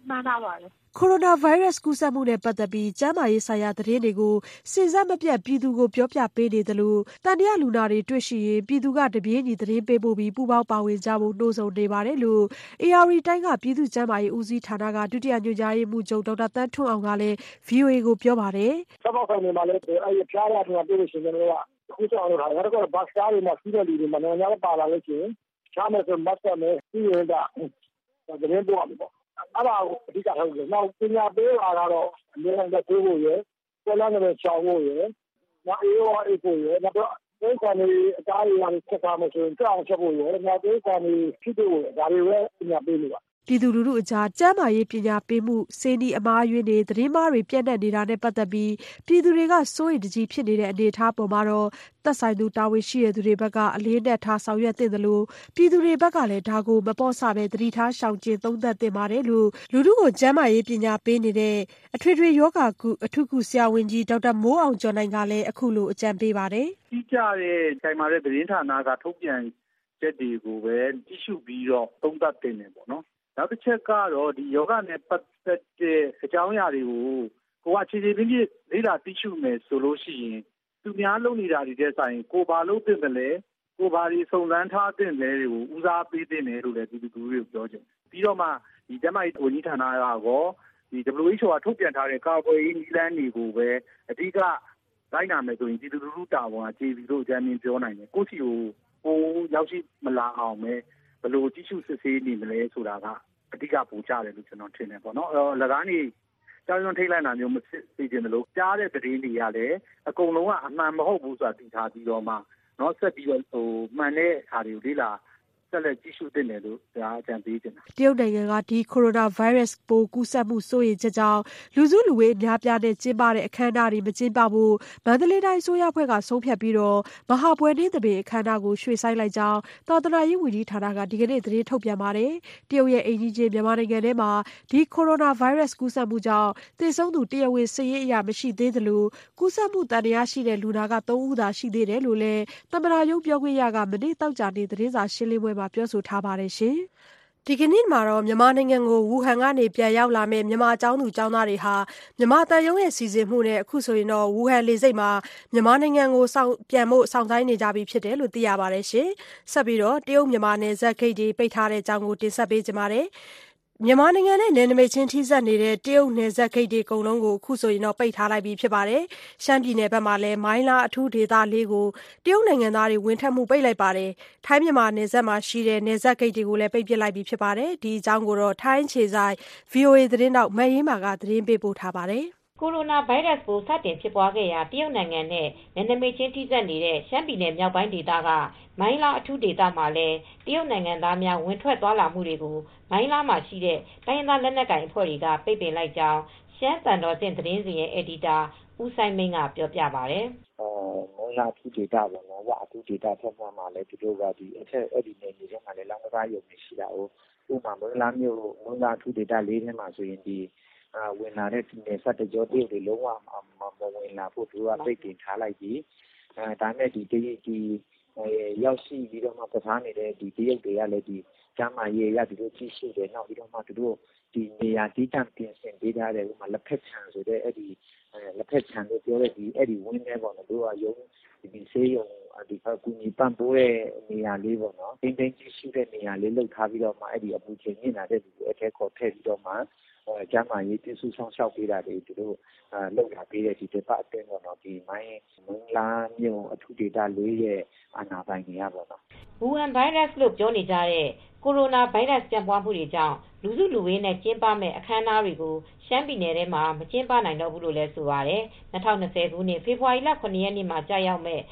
မှန်းထားပါတယ်။ကိုရိုနာဗိုင်းရပ်စ်ကူးစက်မှုနဲ့ပတ်သက်ပြီးကျန်းမာရေးဆိုင်ရာသတင်းတွေကိုစဉ်ဆက်မပြတ်ပြည်သူကိုပြောပြပေးနေသလိုသံသယလူနာတွေတွေ့ရှိရင်ပြည်သူကတပြေးညီသတင်းပေးပို့ပြီးပူးပေါင်းပါဝင်ကြဖို့နှိုးဆော်နေပါတယ်လို့ ARD တိုင်းကပြည်သူ့ကျန်းမာရေးဦးစီးဌာနကဒုတိယညွှန်ကြားရေးမှူးချုပ်ဒေါက်တာသန်းထွန်းအောင်ကလည်း VOA ကိုပြောပါတယ်။ဆက်ပေါက်ဆိုင်တွေမှာလည်းဖျားရတဲ့တွေ့လို့ရှိရင်ကျွန်တော်တို့ကခုဆောင်လို့ထားတယ်။ဒါကတော့ဘတ်စကားတွေမှာစီးတဲ့လူတွေမှာနိုင်ငံခြားပါလာလို့ရှိရင်ချားမယ်ဆိုမတ်ဆက်မယ်ပြီးရင်ကသတင်းပို့ရမယ်ပေါ့အဲ့ဒါကိုအဓိကထားလို့နောက်ပညာပေးတာကတော့အများနဲ့တိုးဖို့ရယ်ပေါ်လာတဲ့ချောင်းဖို့ရယ်နောက်အေးရောအေးဖို့ရယ်နောက်တော့ဒီကနေ့အသားရည်ကိုချက်ထားမှဆိုရင်ကြောက်ချက်ဖို့ရယ်နောက်ဒီကနေ့ဖြစ်ဖို့ရယ်ဒါတွေပဲပညာပေးလို့ပါပြည်သူလူထုအကြားကျန်းမာရေးပညာပေးမှုစေနီအမားယွင်းတွေသတင်းမှားတွေပြန့်နှံ့နေတာနဲ့ပတ်သက်ပြီးပြည်သူတွေကစိုးရိမ်တကြီးဖြစ်နေတဲ့အနေအထားပေါ်မှာတော့သက်ဆိုင်သူတာဝန်ရှိတဲ့သူတွေဘက်ကအလေးနက်ထားဆောင်ရွက်သင့်တယ်လို့ပြည်သူတွေဘက်ကလည်းဒါကိုမပေါ့ဆပဲသတိထားရှောင်ကျဉ်သုံးသပ်သင့်ပါတယ်လို့လူထုကိုကျန်းမာရေးပညာပေးနေတဲ့အထွေထွေယောဂကုအထူးကုဆရာဝန်ကြီးဒေါက်တာမိုးအောင်ကျော်နိုင်ကလည်းအခုလိုအကြံပေးပါတယ်ကြီးကြတဲ့ချိန်မှာတဲ့သတင်းဌာနကထုတ်ပြန်ချက်တွေကိုပဲကြည့်ရှုပြီးတော့သုံးသပ်တင်နေပေါ့နော်နောက်တစ်ချက်ကတော့ဒီယောဂနဲ့ပတ်သက်တဲ့အကြောင်းအရာတွေကိုကိုကခြေခြေပြင်းပြလေ့လာသိရှုမယ်ဆိုလို့ရှိရင်သူများလုပ်နေတာတွေတဲ့ဆိုင်ကိုဘာလုပ်သင့်တယ်လဲကိုဘာတွေစုံစမ်းထားသင့်လဲတွေကိုဦးစားပေးသင့်တယ်လို့လည်းဒီလူတွေကိုပြောချင်ပြီးတော့မှဒီကျန်းမာရေးဝန်ကြီးဌာနကတော့ဒီ WHO ကထုတ်ပြန်ထားတဲ့ကာကွယ်ရေးနည်းလမ်းတွေကိုပဲအဓိကလိုက်နာမယ်ဆိုရင်ဒီလူလူတာဝန်ကကျေပြီးလို့အကြမ်းမြင်ပြောနိုင်တယ်ကိုစီကိုရောက်ရှိမလာအောင်ပဲဘယ်လိုကြည့်ရှုစစ်ဆေးနေမလဲဆိုတာကအဓိကပူကြတယ်လို့ကျွန်တော်ထင်တယ်ပေါ့နော်၎င်းကြီးကြောင်းထိတ်လိုက်တာမျိုးမဖြစ်စေချင်တယ်လို့ကြားတဲ့သတင်းတွေကလည်းအကုန်လုံးကအမှန်မဟုတ်ဘူးဆိုတာသိထားပြီးတော့မှเนาะဆက်ပြီးတော့မှန်တဲ့ဟာတွေကိုလေ့လာဆက်လက်ကြည့်ရှုသင့်တယ်လို့ဒါအကြံပေးချင်တာတရုတ်နိုင်ငံကဒီကိုရိုနာဗိုင်းရပ်စ်ပိုးကူးစက်မှုစိုးရိမ်ချက်ကြောင့်လူစုလူဝေးအများပြားနဲ့ကျင်းပတဲ့အခမ်းအနားတွေမကျင်းပဖို့မန္တလေးတိုင်းအစိုးရအဖွဲ့ကဆုံးဖြတ်ပြီးတော့မဟာပွဲနေ့သဘင်အခမ်းအနားကိုရွှေ့ဆိုင်းလိုက်ကြောင်းသာသနာရေးဝန်ကြီးဌာနကဒီကနေ့သတင်းထုတ်ပြန်ပါတယ်တရုတ်ရဲ့အိမ်ကြီးချင်းမြန်မာနိုင်ငံထဲမှာဒီကိုရိုနာဗိုင်းရပ်စ်ကူးစက်မှုကြောင့်သေဆုံးသူတရားဝင်စာရင်းအရမရှိသေးသလိုကူးစက်မှုတန်ရာရှိတဲ့လူနာက3ဦးသာရှိသေးတယ်လို့လည်းသမ္မတရုံးပြောခွင့်ရကမနေ့တောက်ကြနေ့သတင်းစာရှင်းလင်းပွဲမှာပြောဆိုထားပါတယ်ရှင်ဒီကနေ့မှာတော့မြန်မာနိုင်ငံကိုဝူဟန်ကနေပြန်ရောက်လာမဲ့မြန်မာကျောင်းသူကျောင်းသားတွေဟာမြန်မာတန်ရုံးရဲ့စီစဉ်မှုနဲ့အခုဆိုရင်တော့ဝူဟန်လေဆိပ်မှာမြန်မာနိုင်ငံကိုပြန်ဖို့စောင့်ဆိုင်းနေကြပြီဖြစ်တယ်လို့သိရပါတယ်ရှင်ဆက်ပြီးတော့တရုတ်မြန်မာနယ်စပ်ဂိတ်တွေပိတ်ထားတဲ့အကြောင်းကိုတင်ဆက်ပေးကြပါမယ်မြန်မာနိုင်ငံနဲ့နယ်နိမိတ်ချင်းထိစပ်နေတဲ့တရုတ်နယ်စပ်ဂိတ်တွေအကုန်လုံးကိုအခုဆိုရင်တော့ပိတ်ထားလိုက်ပြီဖြစ်ပါတယ်။ရှမ်းပြည်နယ်ဘက်မှာလည်းမိုင်းလားအထူးဒေသလေးကိုတရုတ်နိုင်ငံသားတွေဝင်ထွက်မှုပိတ်လိုက်ပါတယ်။ထိုင်းမြန်မာနယ်စပ်မှာရှိတဲ့နယ်စပ်ဂိတ်တွေကိုလည်းပိတ်ပစ်လိုက်ပြီဖြစ်ပါတယ်။ဒီအကြောင်းကိုတော့ထိုင်းခြေဆိုင် VOA သတင်းတောက်မတ်ရေးမာကသတင်းပေးပို့ထားပါတယ်။ကိုရိုနာဗိုင်းရပ်စ်ပိုးစတင်ဖြစ်ပွားခဲ့ရာတရုတ်နိုင်ငံနဲ့နယ်နိမိတ်ချင်းထိစပ်နေတဲ့ရှမ်းပြည်နယ်မြောက်ပိုင်းဒေသကမိုင်းလားအထူးဒေသမှာလည်းတရုတ်နိုင်ငံသားများဝင်ထွက်သွားလာမှုတွေကိုမိုင်းလားမှာရှိတဲ့တိုင်းရင်းသားလက်နက်ကိုင်အဖွဲ့တွေကပိတ်ပင်လိုက်ကြောင်းရှမ်းတန်တော်ဆင့်သတင်းစီရဲ့အယ်ဒီတာဦးဆိုင်မင်းကပြောပြပါတယ်။မိုင်းလားအထူးဒေသပေါ့နော်။ဝအထူးဒေသထက်မှာလည်းသူတို့ကဒီအထက်အဲ့ဒီနယ်မြေထဲမှာလည်းလောင်းကစားရုံတွေရှိတာ哦။ဥပမာမိုင်းလားမြို့မိုင်းလားအထူးဒေသ၄ထဲမှာဆိုရင်ဒီဝင်လာတဲ့နယ်စပ်တကြောတရုတ်တွေလုံးဝမဝင်လာဖို့သူကပိတ်ပင်ထားလိုက်ပြီ။ဒါနဲ့ဒီရောက်ရှိပြီးတော့မှပစားနေတဲ့ဒီတရုတ်တွေကလည်းဒီကျမ်းမာရေးရသူတို့ကြည့်ရှုတယ်နောက်ပြီးတော့မှသူတို့ဒီနေရာတည်တံ့ပြင်ဆင်ပေးထားတယ်ဥပမာလက်ဖက်ခြံဆိုတဲ့အဲ့ဒီလက်ဖက်ခြံလို့ပြောတဲ့ဒီအဲ့ဒီဝင်းထဲပေါ့နော်သူကရုံဒီဆေးရုံဒီကူညီပံ့ပိုးတဲ့နေရာလေးပေါ့နော်တင်းတင်းကြည့်ရှုတဲ့နေရာလေးလောက်ထားပြီးတော့မှအဲ့ဒီအပူချိန်မြင့်လာတဲ့ဒီအထက်ခေါ်ထည့်ပြီးတော့မှကျမ်းမာရေးပြုစုဆောင်ရှောက်ပေးတာတွေသူတို့လုပ်လာပေးတဲ့ဒီဒေသအတွင်းပေါ့နော်ဒီမိုင်းလားမြို့အထူးဒေသ၄ရဲ့အာဏာပိုင်တွေကပေါ့နော်ဝူဟန်ဗိုင်းရပ်စ်လို့ပြောနေကြတဲ့ကိုရိုနာဗိုင်းရပ်စ်ပြန့်ပွားမှုတွေကြောင့်လူစုလူဝေးနဲ့ကျင်းပမဲ့အခမ်းအနားတွေကိုရှမ်းပြည်နယ်ထဲမှာမကျင်းပနိုင်တော့ဘူးလို့လည်းဆိုပါတယ်2020ခုနှစ်ဖေဖော်ဝါရီလ9ရက်နေ့မှာကြာရောက်မဲ့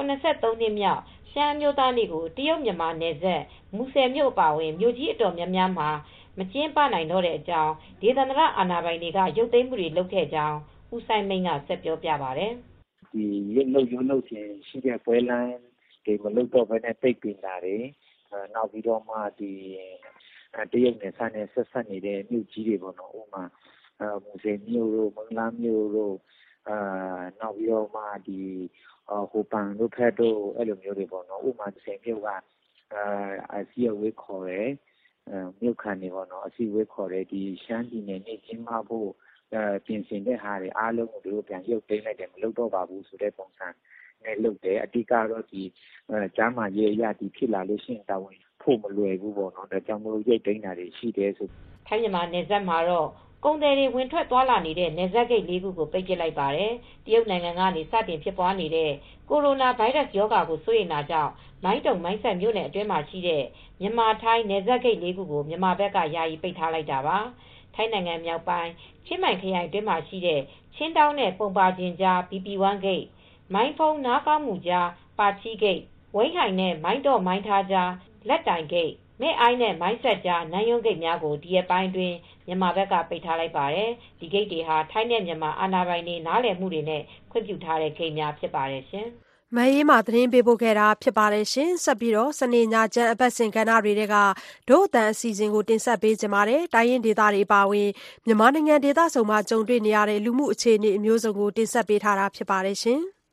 83နှစ်မြောက်ရှမ်းမျိုးသားနေ့ကိုတရုတ်မြန်မာနယ်စပ်မူဆယ်မြို့အပါအဝင်မြို့ကြီးအတော်များများမှာမကျင်းပနိုင်တော့တဲ့အကြောင်းဒေသန္တရအာဏာပိုင်တွေကရုပ်သိမ်းမှုတွေလုပ်ခဲ့ကြောင်းဦးဆိုင်မိန်ကဆက်ပြောပြပါတယ်ဒီရုပ်လုပ်ခြင်းရှိတဲ့ပွဲလမ်းတွေမလုပ်တော့ဘဲနဲ့ပိတ်ပင်တာတွေနောက်ပြီးတော့မှဒီတရုတ်နယ်စပ်နဲ့ဆက်ဆက်နေတဲ့မြို့ကြီးတွေပေါ့နော်ဥပမာမူဆယ်မြို့တို့မန္တလာမြို့တို့နောက်ပြီးတော့မှဒီဟိုပန်တို့ဖက်တို့အဲ့လိုမျိုးတွေပေါ့နော်ဥပမာ30မြို့ကစီယဝေးခေါ်တယ်မြို့ခံတွေပေါ့နော်အစည်းအဝေးခေါ်တဲ့ဒီရှမ်းပြည်နယ်နေ့ကျင်းပဖို့ပြင်ဆင်တဲ့ဟာတွေအားလုံးကိုတို့ပြန်ရုပ်သိမ်းလိုက်တယ်မလုပ်တော့ပါဘူးဆိုတဲ့ပုံစံနဲ့လုပ်တယ်အတိကတော့ဒီကျမ်းမာရေးအရာဒီဖြစ်လာလို့ရှိရင်တာဝန်ဖို့မလွယ်ဘူးပေါ့နော်ဒါကြောင့်မလို့ရုပ်သိမ်းတာတွေရှိတယ်ဆိုထိုင်းမြန်မာနယ်စပ်မှာတော့ကုန်သည်တွေဝင်ထွက်သွားလာနေတဲ့နယ်စပ်ဂိတ် 4 ခုကိုပိတ်ပစ်လိုက်ပါတယ်။တရုတ်နိုင်ငံကနေစတင်ဖြစ်ပွားနေတဲ့ကိုရိုနာဗိုင်းရပ်စ်ရောဂါကိုစိုးရိမ်တာကြောင့်မိုင်းတုံမိုင်းဆက်မြို့နယ်အတွင်းမှာရှိတဲ့မြန်မာထိုင်းနယ်စပ်ဂိတ် 4 ခုကိုမြန်မာဘက်ကယာယီပိတ်ထားလိုက်တာပါ။ထိုင်းနိုင်ငံမြောက်ပိုင်းချင်းမိုင်ခရိုင်အတွင်းမှာရှိတဲ့ချင်းတောင်းနဲ့ပုံပါကျင်ကြား BP1 ဂိတ်မိုင်းဖုံးနားကောင်းမှုကြားပါချီဂိတ်ဝိုင်းဟိုင်နဲ့မိုင်းတော့မိုင်းထားကြားလက်တိုင်ဂိတ်မဲ့အိုင်းနဲ့မိုင်းဆက်ကြားနန်းယွန်းဂိတ်များကိုဒီရက်ပိုင်းတွင်မြန်မာဘက်ကပိတ်ထားလိုက်ပါတယ်။ဒီဂိတ်တွေဟာထိုင်းနဲ့မြန်မာအာဏာပိုင်တွေနားလည်မှုတွေနဲ့ခွင့်ပြုထားတဲ့ဂိတ်များဖြစ်ပါတယ်ရှင်။မအေးမာသတင်းပေးပို့ခဲ့တာဖြစ်ပါတယ်ရှင်။ဆက်ပြီးတော့စနေညချမ်းအပတ်စဉ်ကဏ္ဍတွေကဒို့အတန်အစီအစဉ်ကိုတင်ဆက်ပေးကြပါမယ်။တိုင်းရင်းဒေသတွေပါဝင်မြန်မာနိုင်ငံဒေသစုံမှာကြုံတွေ့နေရတဲ့လူမှုအခြေအနေအမျိုးစုံကိုတင်ဆက်ပေးထားတာဖြစ်ပါတယ်ရှင်။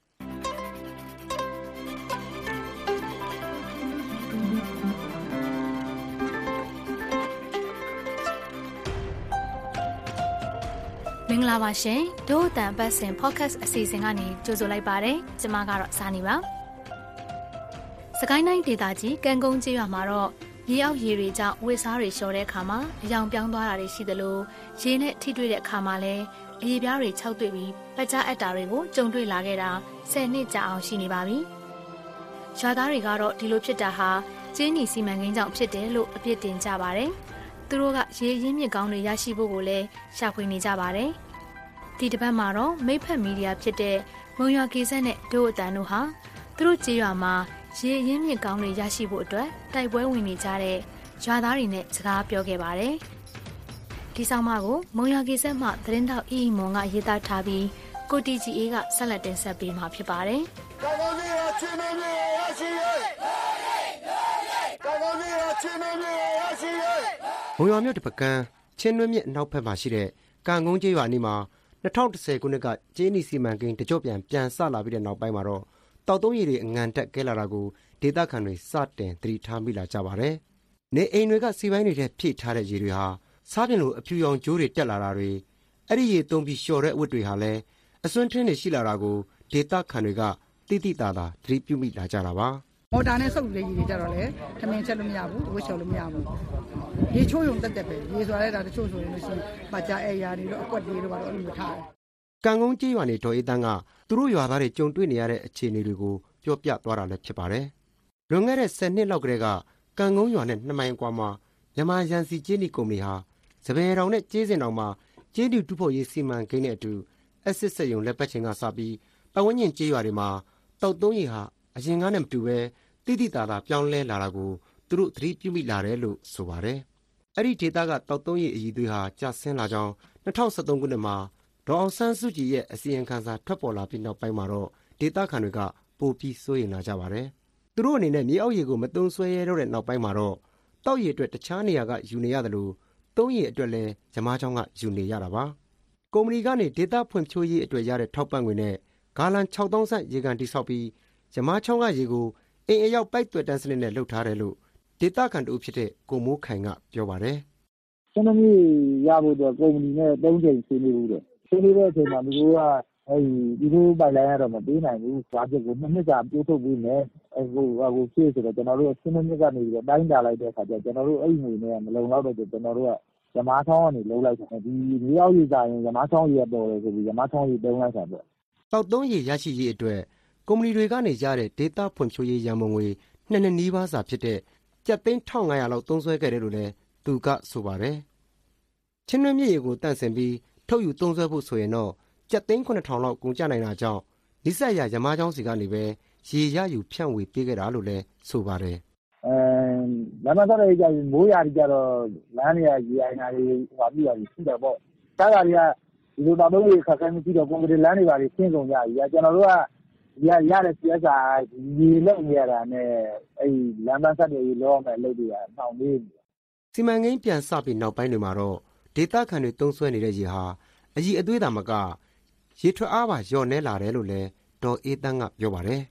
မင်္ဂလာပါရှင်ဒို့အတန်ပတ်စဉ် podcast အစီအစဉ်ကနေကြိုဆိုလိုက်ပါတယ်ကျမကတော့ဇာနီပါစကိုင်းတိုင်းဒေသကြီးကံကုန်းကျေးရွာမှာတော့ရေအောက်ရေတွေကြောင့်ဝစ်စားတွေလျှော်တဲ့အခါမှာအယောင်ပြောင်းသွားတာတွေရှိသလိုရေနဲ့ထိတွေ့တဲ့အခါမှာလည်းအရေပြားတွေခြောက်သွေ့ပြီးပကြားအပ်တာတွေကိုကြုံတွေ့လာခဲ့တာ10 နှစ်ကြာအောင်ရှိနေပါပြီရွာသားတွေကတော့ဒီလိုဖြစ်တာဟာကျင်းနီစီမံကိန်းကြောင့်ဖြစ်တယ်လို့အပြစ်တင်ကြပါတယ်သူတို့ကရေရင်းမြစ်ကောင်းတွေရရှိဖို့ကိုလည်းရှာဖွေနေကြပါတယ်။ဒီတစ်ပတ်မှာတော့မိတ်ဖက်မီဒီယာဖြစ်တဲ့မုံရွာကေဆက်နဲ့ဒို့အတန်တို့ဟာသူတို့ကြေးရွာမှာရေရင်းမြစ်ကောင်းတွေရရှိဖို့အတွက်တိုက်ပွဲဝင်နေကြတဲ့ရွာသားတွေနဲ့စကားပြောခဲ့ပါတယ်။ဒီဆောင်မကိုမုံရွာကေဆက်မှသတင်းတောက်အီမွန်ကရေးသားထားပြီးကိုတီဂျီအေးကဆက်လက်တင်ဆက်ပေးမှာဖြစ်ပါတယ်။ကောင်းကောင်းလေးရချင်းမမြေရရှိရဲ့ကောင်းကောင်းလေးရချင်းမမြေရရှိရဲ့မုံရွာမြို့တပကံချင်းတွင်းမြစ်အနောက်ဘက်မှာရှိတဲ့ကံကုန်းကျေးရွာနီးမှာ2010ခုနှစ်ကကျေးနီစီမံကိန်းတကြော့ပြန်ဆလာပြီးတဲ့နောက်ပိုင်းမှာတော့တောက်သုံးရည်တွေအငံတက်ကဲလာတာကိုဒေသခံတွေစတင်သတိထားမိလာကြပါတယ်။နေအိမ်တွေကစီပိုင်းတွေထဲဖြည့်ထားတဲ့ရေတွေဟာစားပြင်လိုအဖြူရောင်ကြိုးတွေတက်လာတာတွေအဲ့ဒီရေသုံးပြီးလျှော်တဲ့အဝတ်တွေဟာလည်းအစွန်းထင်းတွေရှိလာတာကိုဒေသခံတွေကတိတိတသာသတိပြုမိလာကြတာပါ။မော်တာနဲ့စုပ်တဲ့ရေတွေကြတော့လေထမင်းချက်လို့မရဘူးဝှက်ချော်လို့မရဘူးရေချိုးရုံတက်ပဲရေဆိုရတဲ့ဒါတချို့ဆိုရင်လို့ရှိရင်ပါကြအဲရာတွေတော့အကွက်တွေတော့အဲ့လိုထားတယ်ကံကုန်းကျေးရွာနေဒေါ်အေးတန်းကသူတို့ရွာသားတွေကြုံတွေ့နေရတဲ့အခြေအနေတွေကိုပြောပြသွားတာလည်းဖြစ်ပါတယ်လွန်ခဲ့တဲ့10 နှစ်လောက်ကတည်းကကံကုန်းရွာနဲ့2 မိုင်ကွာမှာမြန်မာရန်စီကျေးနီကုမ္ပဏီဟာစပယ်တောင်နဲ့ကျေးစင်တောင်မှာကျေးတူတူဖို့ရေးစီမံကိန်းနဲ့အတူအစစ်စက်ရုံလက်ပတ်ချင်းကစပြီးပတ်ဝန်းကျင်ကျေးရွာတွေမှာတောက်သုံးရည်ဟာအရင်ကနဲ့မတူပဲတိတိတသာပြောင်းလဲလာတာကိုသူတို့သတိပြုမိလာတယ်လို့ဆိုပါတယ်။အဲ့ဒီဒေသကတောက်သုံးရည်အည်သွေးဟာကျဆင်းလာကြောင်း2013ခုနှစ်မှာဒေါ်အောင်ဆန်းစုကြည်ရဲ့အစီရင်ခံစာထွက်ပေါ်လာပြီးနောက်ပိုင်းမှာတော့ဒေသခံတွေကပိုပြီးစိုးရိမ်လာကြပါတယ်။သူတို့အနေနဲ့မြေအောက်ရေကိုမသုံးစွဲရတော့တဲ့နောက်ပိုင်းမှာတော့တောက်ရည်အတွက်တခြားနေရာကယူနေရတယ်လို့သုံးရည်အတွက်လည်းဂျမားချောင်းကယူနေရတာပါ။ကုမ္ပဏီကနေဒေသဖွံ့ဖြိုးရေးအတွက်ရတဲ့ထောက်ပံ့ငွေနဲ့ဂါလန်6000ဆန့်ရေကန်တိဆောက်ပြီးဂျမားချောင်းကရေကိုအိမ်အရောက်ပိုက်သွက်တန်းစနစ်နဲ့လှုပ်ထားတယ်လို့ဒေသခံတို့ဖြစ်တဲ့ကိုမိုးခိုင်ကပြောပါတယ်။ကျွန်တော်မျိုးရဖို့တော့ကုမ္ပဏီနဲ့3 ချိန်ဆွေးနွေးဘူးတဲ့။ဆွေးနွေးတဲ့အချိန်မှာမျိုးကဒီလိုပိုက်လိုင်းရတော့မပေးနိုင်ဘူး။ဘာဖြစ်ကို2 နှစ်ကြာတိုးထုတ်ပြီးမယ်။ဟိုဖြည့်ဆိုတော့ကျွန်တော်တို့ဆွေးနွေးမြစ်ကနေပြီးတော့တိုင်းတာလိုက်တဲ့အခါကျကျွန်တော်တို့အဲ့ဒီငွေနဲ့မလုံလောက်တော့ကျွန်တော်တို့ကဂျမားချောင်းကနေလုံးလိုက်တယ်ဒီမြေအောက်ရေစာရင်ဂျမားချောင်းရေပေါ်တယ်ဆိုပြီးဂျမားချောင်းရေတုံးလိုက်တာပေါ့။တောက်သုံးရေရရှိရေးအတွက်ကုမ္ပဏီတွေကနေရတဲ့ဒေတာဖွံ့ဖြိုးရေးရန်ပုံငွေ2 နှစ်နီးပါးစာဖြစ်တဲ့ကျပ်သိန်း1500လောက်သုံးစွဲခဲ့တယ်လို့လည်းသူကဆိုပါတယ်။ချင်းတွင်းမြစ်ရေကိုတန့်စင်ပြီးထုတ်ယူသုံးစွဲဖို့ဆိုရင်တော့ကျပ်သိန်း9000လောက်ကုန်ကျနိုင်တာကြောင့်နိစက်ရရမားချောင်းစီကနေပဲရေရယူဖြန့်ဝေပေးခဲ့တာလို့လည်းဆိုပါတယ်လမ်းမတော်ရေးကြမိုးရာကြီးကြတော့လမ်းတွေကရေအိုင်နာတွေဟွာပြရရှိတယ်ပေါ့။တားတာတွေကဒီလိုတော့လို့ခက်ခဲမှုရှိတော့ကွန်ကရစ်လမ်းတွေပါရှင်းကုန်ကြပြီ။ကျွန်တော်တို့ကရတဲ့ CSR ရေလုံးနေရတာနဲ့အဲ့လမ်းပန်းဆက်တွေလောအောင်မဲ့လုပ်တွေကနှောင့်နှေးနေ။စီမံကိန်းပြန်စပြီးနောက်ပိုင်းတွေမှာတော့ဒေသခံတွေသုံးစွဲနေတဲ့ရေဟာအကြီးအသွေးသာမကရေထွက်အားပါလျော့နေလာတယ်လို့လည်းဒေါ်အေးတန်းကပြောပါတယ်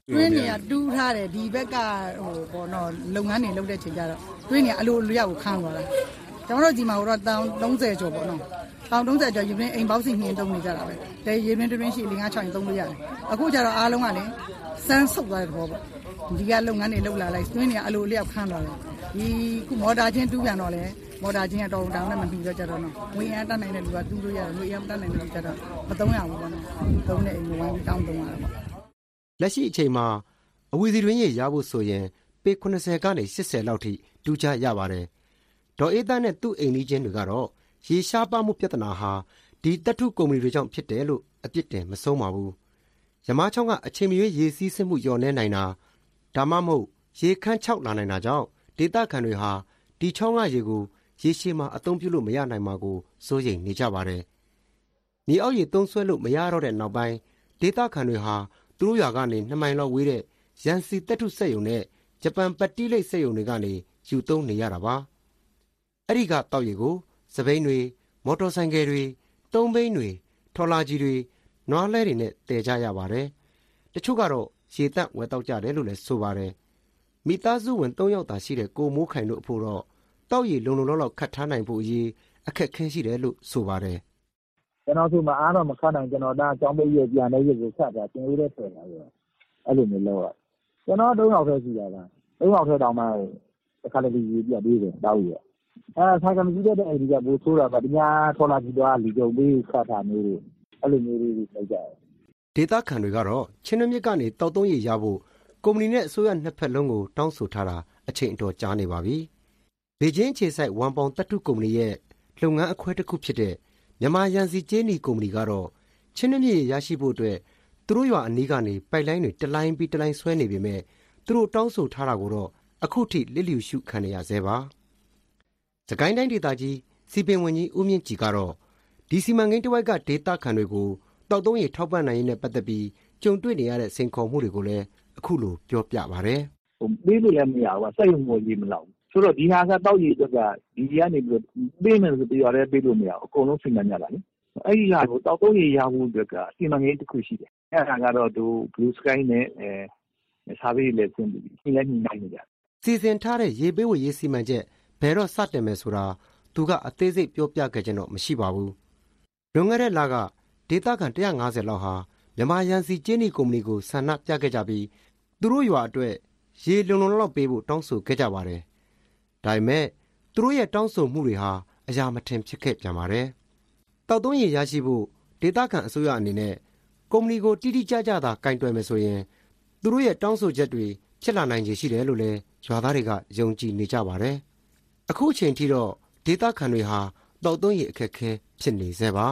တွင်းနေရတူးထားတယ်ဒီဘက်ကပေါ့နော်လုပ်ငန်းတွေလုပ်တဲ့ချိန်ကျတော့တွင်းနေအလိုလျောက်ကိုခန်းသွားတာကျွန်တော်တို့ဒီမှာတော့တောင်30ကျော်ပေါ့နော်တောင်30ကျော်ရေပင်းအိမ်ပေါက်စီနှင်းသုံးနေကြတာပဲဒါရေပင်းတွင်းရှိ5-6ရင်သုံးလို့ရတယ်အခုကျတော့အားလုံးကလည်းစမ်းဆုပ်သွားတဲ့ဘောပေါ့ဒီကလုပ်ငန်းတွေလုပ်လာလိုက်တွင်းနေအလိုလျောက်ခန်းသွားတယ်ဒီခုမော်တာချင်းတူးပြန်တော့လေမော်တာချင်းကတောင်းတောင်းနဲ့မပြီးတော့ကြတော့နော်ငွေအမ်းတတ်နိုင်တဲ့လူကတူးလို့ရတယ်ငွေအမ်းတတ်နိုင်တဲ့လူကျတော့မသုံးရဘူးပေါ့နော်သုံးတဲ့အိမ်ကိုဝိုင်းပြီးတောင်းသုံးရတာပေါ့လက်ရှိအချိန်မှာအဝီစီတွင်းရေရဖို့ဆိုရင်ပေ80ကနေ80လောက်ထိတူးချရပါတယ်ဒေါ်အေးသားနဲ့သူ့အိမ်ကြီးချင်းတွေကတော့ရေရှားပါမှုပြဿနာဟာဒီတပ်ထုကုမ္ပဏီတွေကြောင့်ဖြစ်တယ်လို့အပြစ်တင်မဆုံးပါဘူးရမားချောင်းကအချိန်မရွေးရေစီးဆင်းမှုလျော့နေနိုင်တာဒါမှမဟုတ်ရေခမ်းချောက်လာနိုင်တာကြောင့်ဒေသခံတွေဟာဒီချောင်းကရေကိုရေရှည်မှာအသုံးပြုလို့မရနိုင်မှာကိုစိုးရိမ်နေကြပါတယ်မြေအောက်ရေသုံးဆွဲလို့မရတော့တဲ့နောက်ပိုင်းဒေသခံတွေဟာသူတို့ရွာကနေ2မိုင်လောက်ဝေးတဲ့ရန်စီတပ်ထုစက်ရုံနဲ့ဂျပန်ပတိလိတ်စက်ရုံတွေကနေယူသုံးနေရတာပါအဲ့ဒီကတောက်ရေကိုစပိန်တွေမော်တော်ဆိုင်ကယ်တွေသုံးဘိန်းတွေထော်လာကြီးတွေနွားလဲတွေနဲ့တည်ကြရပါတယ်တချို့ကတော့ရေတန့်ဝယ်တောက်ကြတယ်လို့လည်းဆိုပါတယ်မိသားစုဝင်3ယောက်သာရှိတဲ့ကိုမိုးခိုင်တို့အဖို့တော့တောက်ရည်လုံလုံလောက်ခတ်ထားနိုင်ဖို့အရေးအခက်ခဲရှိတယ်လို့ဆိုပါတယ်ကျွန်တော်ဆိုမှအားတော့မခတ်နိုင်ကျွန်တော်ဒါအကြောင်းပေးရပြန်နေရကိုခတ်တာသင်ပေးတဲ့ဆယ်လာရောအဲ့လိုမျိုးလောက်ကျွန်တော်3ယောက်ထဲရှိတာလား3ယောက်ထဲတောင်မှတစ်ခါတလေရေးပြပေးတယ်တောက်ရဆိုင်ကမကြီးတဲ့အိမ်ကြီးကဘိုးဆိုးတာကတ냐ထော်လာကြီးတော့လီကြုံပေးခတ်တာမျိုးတွေအဲ့လိုမျိုးတွေလုပ်ကြတယ်ဒေသခံတွေကတော့ချင်းနှမြစ်ကနေတောက်သုံးရရဖို့ကုမ္ပဏီနဲ့အစိုးရနှစ်ဖက်လုံးကိုတောင်းဆိုထားတာအချိန်အတော်ကြာနေပါပြီဘေကျင်းခြေဆိုင်ဝမ်ပေါင်တပ်ထုကုမ္ပဏီရဲ့လုပ်ငန်းအခွဲတစ်ခုဖြစ်တဲ့မြန်မာရန်စီကျေးနီကုမ္ပဏီကတော့ချင်းနှမြစ်ရရှိဖို့အတွက်သူတို့ရွာအနီးကနေပိုက်လိုင်းတွေတလိုင်းပြီးတလိုင်းဆွဲနေပေမဲ့သူတို့တောင်းဆိုထားတာကိုတော့အခုထိလစ်လျူရှုခံနေရသေးပါစကိုင်းတိုင်းဒေသကြီးစီပင်ဝင်ကြီးဦးမြင့်ကြည်ကတော့ဒီစီမံကိန်းတစ်ဝိုက်ကဒေသခံတွေကိုတောက်သုံးရေထောက်ပံ့နိုင်ရေးနဲ့ပတ်သက်ပြီးကြုံတွေ့နေရတဲ့စိန်ခေါ်မှုတွေကိုလည်းအခုလိုပြောပြပါတယ်ပေးလို့လည်းမရဘူးစက်ရုံကိုရေးမလောက်ဆိုတော့ဒီဟာကတောက်ရည်အတွက်ကဒီကနေပြီးပေးမယ်ဆိုပြီးရတယ်ပေးလို့မရဘူးအကုန်လုံးစိတ်မှန်ကြတာလေအဲ့ဒီဟာကိုတောက်သုံးရည်ရဖို့အတွက်ကစီမံကိန်းတစ်ခုရှိတယ်အဲ့ဒါကတော့သူ Blue Sky နဲ့စာပေလည်းဖွင့်ပြီးရှင်းလည်းညှိနှိုင်းနေကြစီစဉ်ထားတဲ့ရေပေးဝေရေးစီမံချက်ဘယ်တော့စတင်မယ်ဆိုတာသူကအသေးစိတ်ပြောပြခဲ့ခြင်းတော့မရှိပါဘူးလွန်ခဲ့တဲ့လကဒေသခံ150လောက်ဟာမြန်မာရန်စီကျေးနီကုမ္ပဏီကိုဆန္ဒပြခဲ့ကြပြီးသူတို့ရွာအတွက်ရေလုံလုံလောက်ပေးဖို့တောင်းဆိုခဲ့ကြပါတယ်ဒါပေမဲ့သူတို့ရဲ့တောင်းဆိုမှုတွေဟာအရာမထင်ဖြစ်ခဲ့ပြန်ပါတယ်တောက်သုံးရေရရှိဖို့ဒေသခံအစိုးရအနေနဲ့ကုမ္ပဏီကိုတိတိကျကျသာကင်တွယ်မယ်ဆိုရင်သူတို့ရဲ့တောင်းဆိုချက်တွေဖြစ်လာနိုင်ခြေရှိတယ်လို့လည်းရွာသားတွေကယုံကြည်နေကြပါတယ်အခုအချိန်ထိတော့ဒေသခံတွေဟာတောက်သုံးရေအခက်အခဲဖြစ်နေစေပါ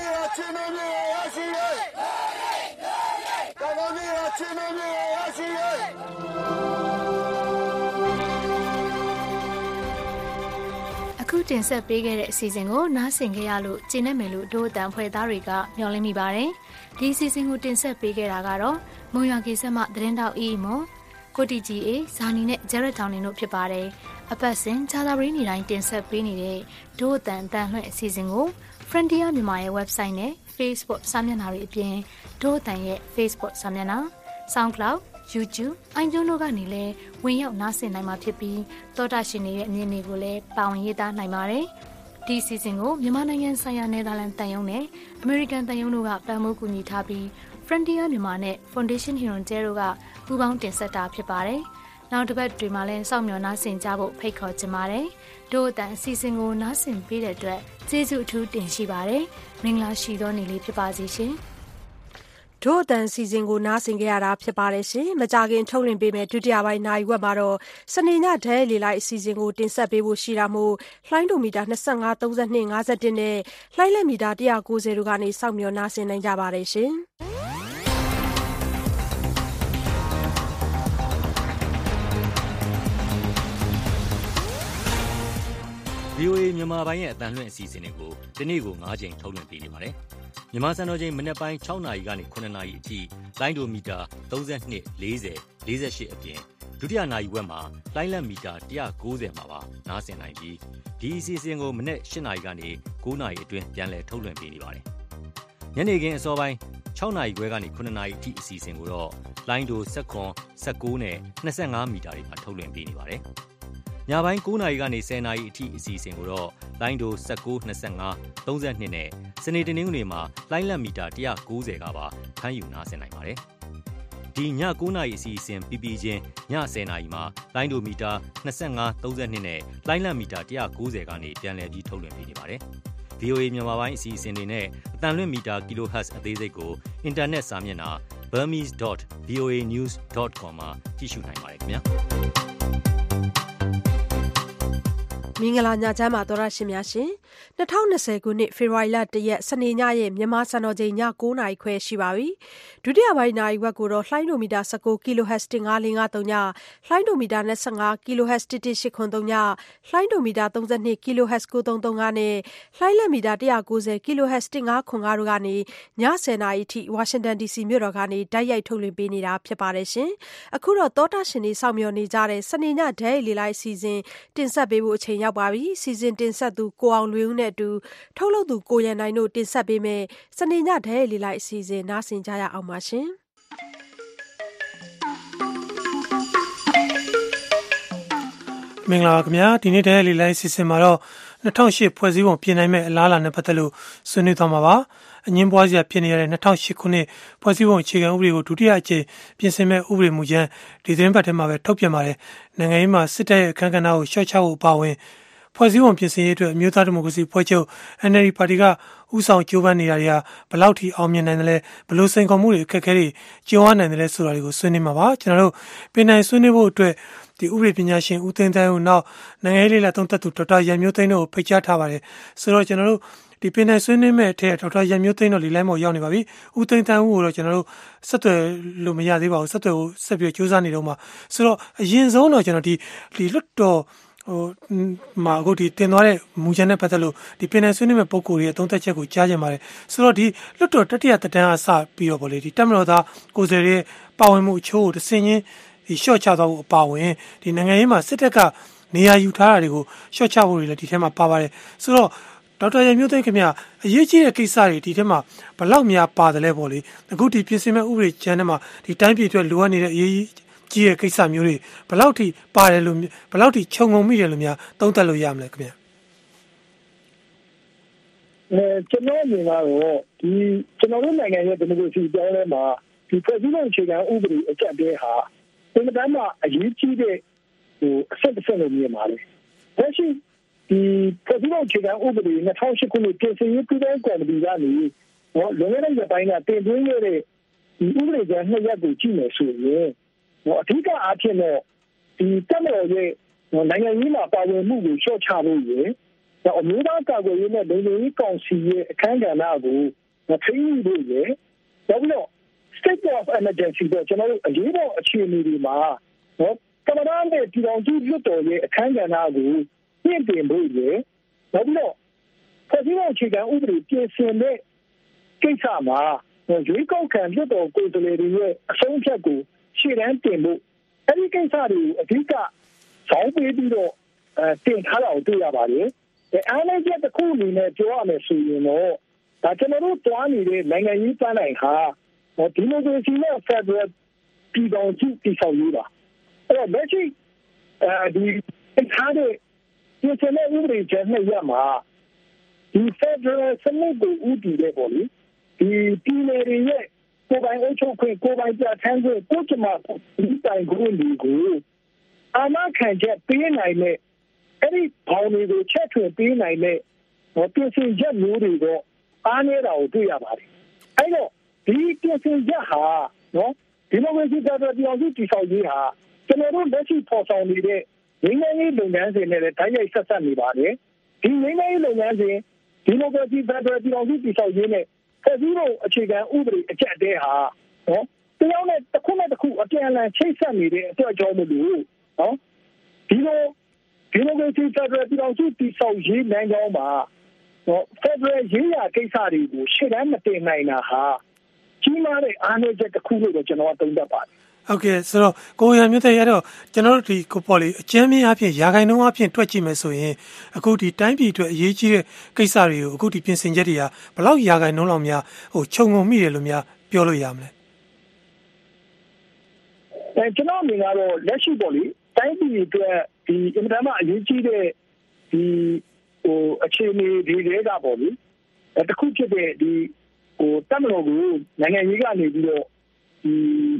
အခုတင်ဆက်ပေးခဲ့တဲ့အစီအစဉ်ကိုနားဆင်ကြရလို့ကျေနပ်မယ်လို့ဒို့အတန်ဖွဲ့သားတွေကမျှော်လင့်မိပါတယ်ဒီအစီအစဉ်ကိုတင်ဆက်ပေးခဲ့တာကတော့မုံရွာကေဆက်မှသတင်းတောက်အေးမွန်ကိုတီဂျီအေဇာနီနဲ့ဂျရက်တောင်နေတို့ဖြစ်ပါတယ်အပတ်စဉ်ဂျာလာဘရီနေတိုင်းတင်ဆက်ပေးနေတဲ့ဒို့အတန်အတန်လွှင့်အစီအစဉ်ကို Frontier မြန်မာရဲ့ website နဲ့ Facebook စာမျက်နှာတွေအပြင်ဒို့အတန်ရဲ့ Facebook စာမျက်နှာ SoundCloud YouTube အိုင်ဂျွန်းတို့ကနေလည်းဝင်ရောက်နားဆင်နိုင်မှာဖြစ်ပြီးသောတာရှင်တွေရဲ့အမြင်တွေကိုလည်းပါဝင်ရေးသားနိုင်ပါတယ်။ဒီစီစဉ်ကိုမြန်မာနိုင်ငံဆိုင်ရာနယ်သာလန်တန်ယုံနဲ့အမေရိကန်တန်ယုံတို့ကပံ့ပိုးကူညီထားပြီး Frontier မြန်မာနဲ့ Foundation Huron တို့ကပူးပေါင်းတင်ဆက်တာဖြစ်ပါတယ်။နောက်တစ်ပတ်တွေမှာလည်းစောင့်မျှော်နားဆင်ကြဖို့ဖိတ်ခေါ်ချင်ပါတယ်။တို့အတန်အစီအစဉ်ကိုနားဆင်ပေးတဲ့အတွက်ကျေးဇူးအထူးတင်ရှိပါတယ်။မင်္ဂလာရှိသောနေ့လေးဖြစ်ပါစေရှင်။တို့အတန်စီစဉ်ကိုနားဆင်ကြရတာဖြစ်ပါတယ်ရှင်မကြခင်ထုတ်လွှင့်ပေးမယ်ဒုတိယပိုင်းနိုင်ဝက်မှာတော့စနေညဒဲလီလိုက်အစီအစဉ်ကိုတင်ဆက်ပေးဖို့ရှိတာမို့လှိုင်းဒိုမီတာ25 32 51နဲ့လှိုင်းလက်မီတာ190တို့ကနေစောင့်မျှော်နားဆင်နိုင်ကြပါတယ်ရှင် VOA မြန်မာပိုင်းရဲ့အတန်လွှင့်အစီအစဉ်တွေကိုဒီနေ့ကို9ချိန်ထုတ်လွှင့်ပေးနေပါတယ်။မြန်မာစံတော်ချိန်မနက်ပိုင်း6နာရီကနေ9နာရီအထိလိုင်းဒိုမီတာ32 40 48အပြင်ဒုတိယနာရီဝက်မှာလိုင်းလက်မီတာ190မှာပါနားဆင်နိုင်ပြီးဒီအစီအစဉ်ကိုမနက်8နာရီကနေ9နာရီအတွင်းပြန်လည်ထုတ်လွှင့်ပေးနေပါတယ်။ညနေခင်းအစောပိုင်း 6နာရီခွဲကနေ9နာရီအထိအစီအစဉ်ကိုတော့လိုင်းဒို19 19နဲ့25မီတာတွေမှာထုတ်လွှင့်ပေးနေပါတယ်။ညပိုင်း9နာရီကနေ10နာရီအထိအစီအစဉ်ကိုတော့လိုင်းဒို19 25 32နဲ့စနေတနင်္ဂနွေမှာလိုင်းလက်မီတာ190ကပါဖမ်းယူနားဆင်နိုင်ပါတယ်။ဒီည9နာရီအစီအစဉ်ပြီးချင်းည10နာရီမှာလိုင်းဒိုမီတာ25 32နဲ့လိုင်းလက်မီတာ190ကနေပြန်လည်ပြီးထုတ်လွှင့်ပေးနေပါတယ်။ VOA မြန်မာပိုင်းအစီအစဉ်တွေနဲ့အတန်လွင့်မီတာ kHz အသေးစိတ်ကိုအင်တာနက်စာမျက်နှာ burmese.voanews.com မှာကြည့်ရှုနိုင်ပါတယ်ခင်ဗျာမင်္ဂလာညချမ်းပါသောရရှင်များရှင်2020ခုနှစ်ဖေဖော်ဝါရီလ1ရက်စနေညရဲ့မြန်မာစံတော်ချိန်ည9:00နာရီခွဲရှိပါပြီဒုတိယပိုင်းနာရီဝက်ကိုတော့လှိုင်းဒိုမီတာ19 kHz 15553ညလှိုင်းဒိုမီတာ25 kHz 11803ညလှိုင်းဒိုမီတာ32 kHz 9335နဲ့လှိုင်းလက်မီတာ190 kHz 1505တို့ကနေည10:00နာရီထိဝါရှင်တန် DC မြို့တော်ကနေတိုက်ရိုက်ထုတ်လွှင့်ပေးနေတာဖြစ်ပါတယ်ရှင်အခုတော့သောတာရှင်တွေစောင့်မျှော်နေကြတဲ့စနေညဓာတ်လေလိုက်စီစဉ်တင်ဆက်ပေးဖို့အချိန်ရောက်ပါပြီစီစဉ်တင်ဆက်သူကိုအောင်လွင်ဦးနဲ့အတူထုတ်လုပ်သူကိုရန်နိုင်တို့တင်ဆက်ပေးမယ်စနေညဓာတ်လေလိုက်အစီအစဉ်နားဆင်ကြရအောင်ပါရှင်မင်္ဂလာပါခင်ဗျာဒီနေ့ဓာတ်လေလိုက်အစီအစဉ်မှာတော့2008ဖွဲ့စည်းပုံပြင်နိုင်မဲ့အလားအလာနဲ့ပတ်သက်လို့ဆွေးနွေးသွားမှာပါအငင်းပွားစရာဖြစ်နေရတဲ့2008ခုနှစ်ဖွဲ့စည်းပုံအခြေခံဥပဒေကိုဒုတိယအကြိမ်ပြင်ဆင်မဲ့ဥပဒေမူကြမ်းဒီသတင်းပတ်ထဲမှာပဲထုတ်ပြန်ပါတယ်နိုင်ငံရေးမှာစစ်တပ်ရဲ့အခမ်းကဏ္ဍကိုရှော့ချဖို့အပါအဝင်ဖွဲ့စည်းပုံပြင်ဆင်ရေးအတွက်အမျိုးသားဒီမိုကရေစီဖွဲ့ချုပ် NLD ပါတီကဥဆောင်ကြိုးပမ်းနေတာတွေကဘယ်လောက်ထိအောင်မြင်နိုင်တယ်လဲဘယ်လိုစိန်ခေါ်မှုတွေအခက်အခဲတွေကြုံရနိုင်တယ်လဲဆိုတာတွေကိုဆွေးနွေးမှာပါကျွန်တော်တို့ပြင်နိုင်ဆွေးနွေးဖို့အတွက်ဒီဥပဒေပညာရှင်ဦးသိန်းတိုင်းကိုနောက်နိုင်ငံရေးလေ့လာသုံးသပ်သူဒေါက်တာရန်မျိုးသိန်းတို့ကိုဖိတ်ကြားထားပါတယ်ဆိုတော့ကျွန်တော်တို့ဒီပင်နိုင်ဆွေးနွေးမဲ့အထက်ဒေါက်တာရန်မျိုးသိန်းတို့လီလိုက်မော်ရောက်နေပါပြီဦးသိန်းတိုင်းကိုတော့ကျွန်တော်တို့ဆက်သွယ်လို့မရသေးပါဘူးဆက်သွယ်ကိုဆက်ပြီးကြိုးစားနေတော့မှာဆိုတော့အရင်ဆုံးတော့ကျွန်တော်ဒီလွတ်တော်မှာအခုဒီတင်သွားတဲ့မူချမ်းနဲ့ပတ်သက်လို့ဒီပင်နယ်ဆွေးနွေးမဲ့ပုံကိုယ်ရဲ့အသုံးသက်ချက်ကိုကြားကြင်ပါတယ်ဆိုတော့ဒီလွတ်တော်တတိယသက်တမ်းအစပြီးတော့ဗောလေဒီတက်မတော်သားကိုယ်စားလှယ်ရဲ့ပါဝင်မှုအချို့ကိုတစ်စင်ချင်းဒီရှော့ချသွားဖို့အပါဝင်ဒီနိုင်ငံရေးမှာစစ်တပ်ကနေရာယူထားတာတွေကိုရှော့ချဖို့တွေလည်းဒီထဲမှာပါပါတယ်ဆိုတော့ဒေါက်တာရန်မျိုးသိန်းခင်ဗျအရေးကြီးတဲ့ကိစ္စတွေဒီထဲမှာဘလောက်များပါတယ်လဲဗောလေအခုဒီပြင်ဆင်မဲ့ဥပဒေကျမ်းထဲမှာဒီတိုင်းပြည်အတွက်လိုအပ်နေတဲ့အရေးကြီးတဲ့ကိစ္စမျိုးတွေဘလောက်ထိပါတယ်လို့ဘလောက်ထိခြုံငုံမိတယ်လို့များသုံးသပ်လို့ရမလဲခင်ဗျကျွန်တော်မြင်တာတော့ဒီကျွန်တော်တို့နိုင်ငံရဲ့ဒီမိုကရေစီကြောင်းထဲမှာဒီဖွဲ့စည်းပုံအခြေခံဥပဒေအကျပ်တဲဟာဒီမှာမှအရေးကြီးတဲ့အဆက်အဆက်လို့မြင်ပါတယ်။ဒါရှိဒီဖွဲ့စည်းပုံအခြေခံဥပဒေ2008ခုနှစ်ပြင်ဆင်ရေးပြည်ထောင်ကော်မတီကနေလွန်ခဲ့တဲ့ရက်ပိုင်းကတင်သွင်းခဲ့တဲ့ဒီဥပဒေကြမ်း2ရပ်ကိုကြည့်မယ်ဆိုရင်အထူးအားဖြင့်တော့ဒီတက်မော်ရဲ့နိုင်ငံရေးမှာပါဝင်မှုကိုလျှော့ချဖို့ရယ်အမျိုးသားကာကွယ်ရေးနဲ့လုံခြုံရေးကောင်စီရဲ့အခမ်းကဏ္ဍကိုထိန်းညှိဖို့ရယ်နောက်ပြီးတော့ state of emergency တော့ကျွန်တော်တို့အရေးပေါ်အခြေအနေတွေမှာကမ္ဘာနဲ့ပြည်ထောင်စုလွှတ်တော်ရဲ့အခမ်းကဏ္ဍကိုပြင့်တင်ဖို့ရယ်နောက်ပြီးတော့ဖွဲ့စည်းပုံအခြေခံဥပဒေပြင်ဆင်တဲ့ကိစ္စမှာရွေးကောက်ခံလွှတ်တော်ကိုယ်စားလှယ်တွေရဲ့အဆုံးအဖြတ်ကိုရှေ့တန်းတင်ဖို့အဲဒီကိစ္စတွေကိုအဓိကဇောင်းပေးပြီးတော့တင်ထားတာကိုတွေ့ရပါတယ်။အားလုံးချက်တစ်ခုအနေနဲ့ပြောရမယ်ဆိုရင်တော့ဒါကျွန်တော်တို့တွားနေတဲ့နိုင်ငံရေးပန်းတိုင်ဟာဒီမိုကရေစီနဲ့ဖက်ဒရယ်ပြည်ထောင်စုတည်ဆောက်ရေးပါ။အဲ့တော့လက်ရှိဒီထားတဲ့ဒီစနေဥပဒေချက်နဲ့ရမှာဒီဖက်ဒရယ်စနစ်ကိုဥတည်တဲ့ပေါ့လေဒီပြည်နယ်တွေရဲ့ကိုယ်ပိုင်အုပ်ချုပ်ခွင့်ကိုယ်ပိုင်ပြဋ္ဌာန်းခွင့်ကိုယ်ကျမဒီတိုင်ခွင့်တွေကိုအာမခံချက်ပေးနိုင်တဲ့အဲ့ဒီဘောင်တွေကိုချက်ထွင်ပေးနိုင်တဲ့ပြင်ဆင်ချက်မျိုးတွေတော့အားနေတာကိုတွေ့ရပါတယ်အဲ့တော့ဒီပြင်ဆင်ချက်ဟာဒီမိုကရေစီဖက်ဒရယ်ပြည်ထောင်စုတည်ဆောက်ရေးဟာကျွန်တော်တို့လက်ရှိပေါ်ဆောင်နေတဲ့ငြိမ်းချမ်းရေးလုပ်ငန်းစဉ်နဲ့လည်းတိုက်ရိုက်ဆက်စပ်နေပါတယ်ဒီငြိမ်းချမ်းရေးလုပ်ငန်းစဉ်ဒီမိုကရေစီဖက်ဒရယ်ပြည်ထောင်စုတည်ဆောက်ရေးနဲ့ဖွဲ့စည်းပုံအခြေခံဥပဒေအကျပ်တဲဟာတယောက်နဲ့တစ်ခုနဲ့တစ်ခုအပြန်အလှန်ချိတ်ဆက်နေတဲ့အတွက်ကြောင့်မလို့ဒီလိုဒီမိုကရေစီဖက်ဒရယ်ပြည်ထောင်စုတည်ဆောက်ရေးလမ်းကြောင်းမှာဖက်ဒရယ်ရေးရာကိစ္စတွေကိုရှေ့တန်းမတင်နိုင်တာဟာကြီးမားတဲ့အားနည်းချက်တစ်ခုလို့ကျွန်တော်သုံးသပ်ပါတယ်ဟုတ်ကဲ့ဆိုတော့ကိုရမျိုးတဲ့ရတော့ကျွန်တော်တို့ဒီကိုပေါ်လေးအကျဉ်းမြင့်အဖြစ်ရာခိုင်နှုန်းအဖြစ်တွက်ကြည့်မယ်ဆိုရင်အခုဒီတိုင်းပြည်အတွက်အရေးကြီးတဲ့ကိစ္စတွေကိုအခုဒီပြင်ဆင်ချက်တွေကဘယ်လောက်ရာခိုင်နှုန်းလောက်များခြုံငုံမိတယ်လို့များပြောလို့ရမလဲကျွန်တော်မြင်ကတော့လက်ရှိပေါ့လေတိုင်းပြည်အတွက်ဒီအင်မတန်မှအရေးကြီးတဲ့ဒီအခြေအနေတွေကပေါ့လေတစ်ခုဖြစ်တဲ့ဒီတပ်မတော်ကိုနိုင်ငံရေးကနေပြီးတော့ဒီ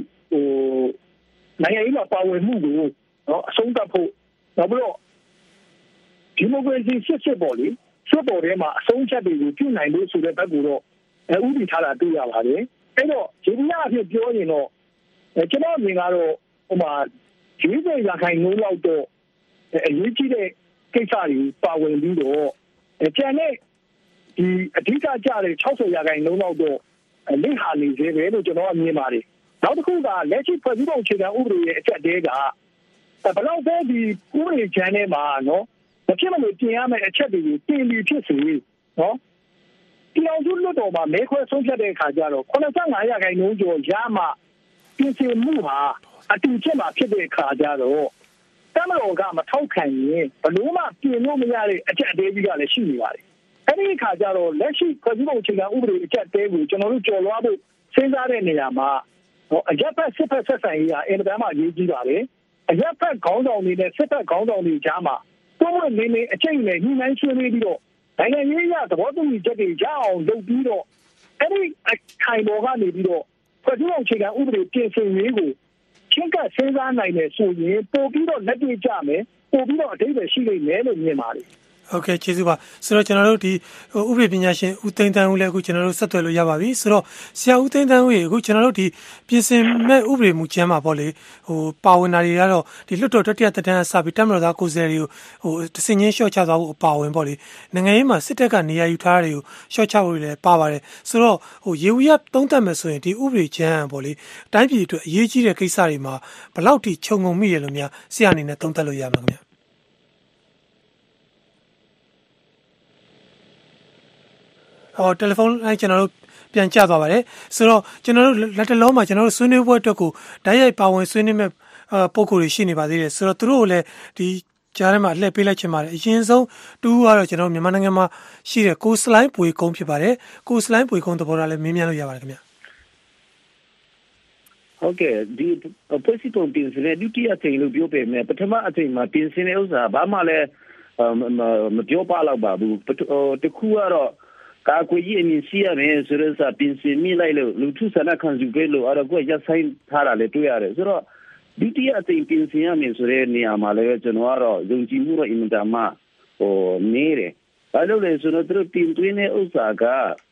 နိုင်ငံရေးမှာပါဝင်မှုကိုအဆုံးသတ်ဖို့နောက်ပြီးတော့ဒီမိုကရေစီစစ်ပေါ့လေစစ်ပေါ်ထဲမှာအဆုံးချက်တွေကိုပြုနိုင်လို့ဆိုတဲ့ဘက်ကိုတော့ဥပဒေထားတာတွေ့ရပါတယ်အဲ့တော့ဒီနေ့အဖြစ်ပြောရင်တော့ကျွန်တော်မြင်ကတော့ဟိုမှာ40%လောက်တော့အရေးကြီးတဲ့ကိစ္စတွေပါဝင်ပြီးတော့ကျန်တဲ့ဒီအဓိကကြတဲ့60%လောက်တော့လိမ့်ဟာနေသေးတယ်လို့ကျွန်တော်မြင်ပါတယ်နောက်တစ်ခုကလက်ရှိဖွဲ့စည်းပုံအခြေခံဥပဒေရဲ့အချက်တဲကဘယ်လောက်ပဲဒီဥပဒေချမ်းထဲမှာနော်မဖြစ်မလို့ပြင်ရမယ့်အချက်တွေကိုပြင်ပြီးဖြစ်စေနော်ဒီအောင်စုလွတ်တော်မှာမဲခွဲဆုံးဖြတ်တဲ့အခါကျတော့85%ကျော်ရမှပြင်ဆင်မှုဟာအတူချက်မှာဖြစ်တဲ့အခါကျတော့တမတော်ကမထောက်ခံရင်ဘလို့မှပြင်လို့မရတဲ့အချက်အသေးကြီးကလည်းရှိနေပါတယ်အဲ့ဒီအခါကျတော့လက်ရှိဖွဲ့စည်းပုံအခြေခံဥပဒေအချက်အသေးကိုကျွန်တော်တို့ကြော်လွှားဖို့စဉ်းစားတဲ့နေရာမှာအရက်ဖက်စစ်ဖက်ဆက်ဆံရေးဟာအင်မတန်မှအရေးကြီးပါတယ်အရက်ဖက်ခေါင်းဆောင်တွေနဲ့စစ်ဖက်ခေါင်းဆောင်တွေကြားမှာပုံမှန်နေအချိန်နဲ့ညှိနှိုင်းဆွေးနွေးပြီးတော့နိုင်ငံရေးအရသဘောတူညီချက်တွေရအောင်လုပ်ပြီးတော့အဲ့ဒီအခိုင်ပေါ်ကနေပြီးတော့ဖွဲ့စည်းပုံအခြေခံဥပဒေပြင်ဆင်ရေးကိုချင်းကစဉ်းစားနိုင်တယ်ဆိုရင်ပို့ပြီးတော့လက်တွေ့ကြမယ်ပို့ပြီးတော့အဓိပ္ပာယ်ရှိလိမ့်မယ်လို့မြင်ပါတယ်ဟုတ်ကဲ့ကျေးဇူးပါဆိုတော့ကျွန်တော်တို့ဒီဥပဒေပညာရှင်ဦးသိန်းတန်းဦးလည်းအခုကျွန်တော်တို့ဆက်သွယ်လို့ရပါပြီဆိုတော့ဆရာဦးသိန်းတန်းဦးရေအခုကျွန်တော်တို့ဒီပြင်ဆင်မဲ့ဥပဒေမူကျမ်းမှာပေါ့လေပါဝင်တာတွေကတော့ဒီလွှတ်တော်တတိယသက်တမ်းအစပြီးတပ်မတော်သားကိုယ်စားလှယ်တွေကိုတစင်ချင်းရှော့ချသွားဖို့အပါဝင်ပေါ့လေနိုင်ငံရေးမှာစစ်တပ်ကနေရာယူထားတာတွေကိုရှော့ချဖို့လည်းပါပါတယ်ဆိုတော့ရေဝီရသုံးသပ်မယ်ဆိုရင်ဒီဥပဒေကျမ်းပေါ့လေတိုင်းပြည်အတွက်အရေးကြီးတဲ့ကိစ္စတွေမှာဘယ်လောက်ထိခြုံငုံမိရလို့များဆရာအနေနဲ့သုံးသပ်လို့ရမှာခင်ဗျတယ်လီဖုန်းလိုင်းကျွန်တော်တို့ပြန်ကြသွားပါတယ်ဆိုတော့ကျွန်တော်တို့လက်တလုံးမှာကျွန်တော်တို့ဆွေးနွေးပွဲအတွက်ကိုဓာတ်ရိုက်ပါဝင်ဆွေးနွေးမဲ့ပုံကိုယ်တွေရှိနေပါသေးတယ်ဆိုတော့သူတို့ကိုလည်းဒီကြားထဲမှာလှည့်ပေးလိုက်ချင်ပါတယ်အရင်ဆုံးတူကတော့ကျွန်တော်မြန်မာနိုင်ငံမှာရှိတဲ့ကိုစလိုင်းပွေကုန်းဖြစ်ပါတယ်ကိုစလိုင်းပွေကုန်းသဘောထားလည်းမေးမြန်းလို့ရပါတယ်ခင်ဗျဟုတ်ကဲ့ဒီဖွဲ့စည်းပုံပြင်ဆင်တဲ့ဒုတိယအချိန်လို့ပြောပေမဲ့ပထမအချိန်မှာပြင်ဆင်တဲ့ဥစ္စာဘာမှလည်းမပြောပါတော့ပါဘူးတခုကတော့ကာကွယ်ရေးအမြင်ရှိရမယ်ဆိုတော့စာပြင်ဆင်မိလိုက်လို့လူထုဆန္ဒခံယူခဲ့လို့အဲ့တော့ကိုရဆိုင်ထားတာလည်းတွေ့ရတယ်ဆိုတော့ဒုတိယအချိန်ပြင်ဆင်ရမယ်ဆိုတဲ့နေရာမှာလည်းကျွန်တော်ကတော့ယုံကြည်မှုတော့အင်မတန်မှနေတယ်ဘာလို့လဲဆိုတော့သူတို့တင်သွင်းတဲ့ဥစ္စာက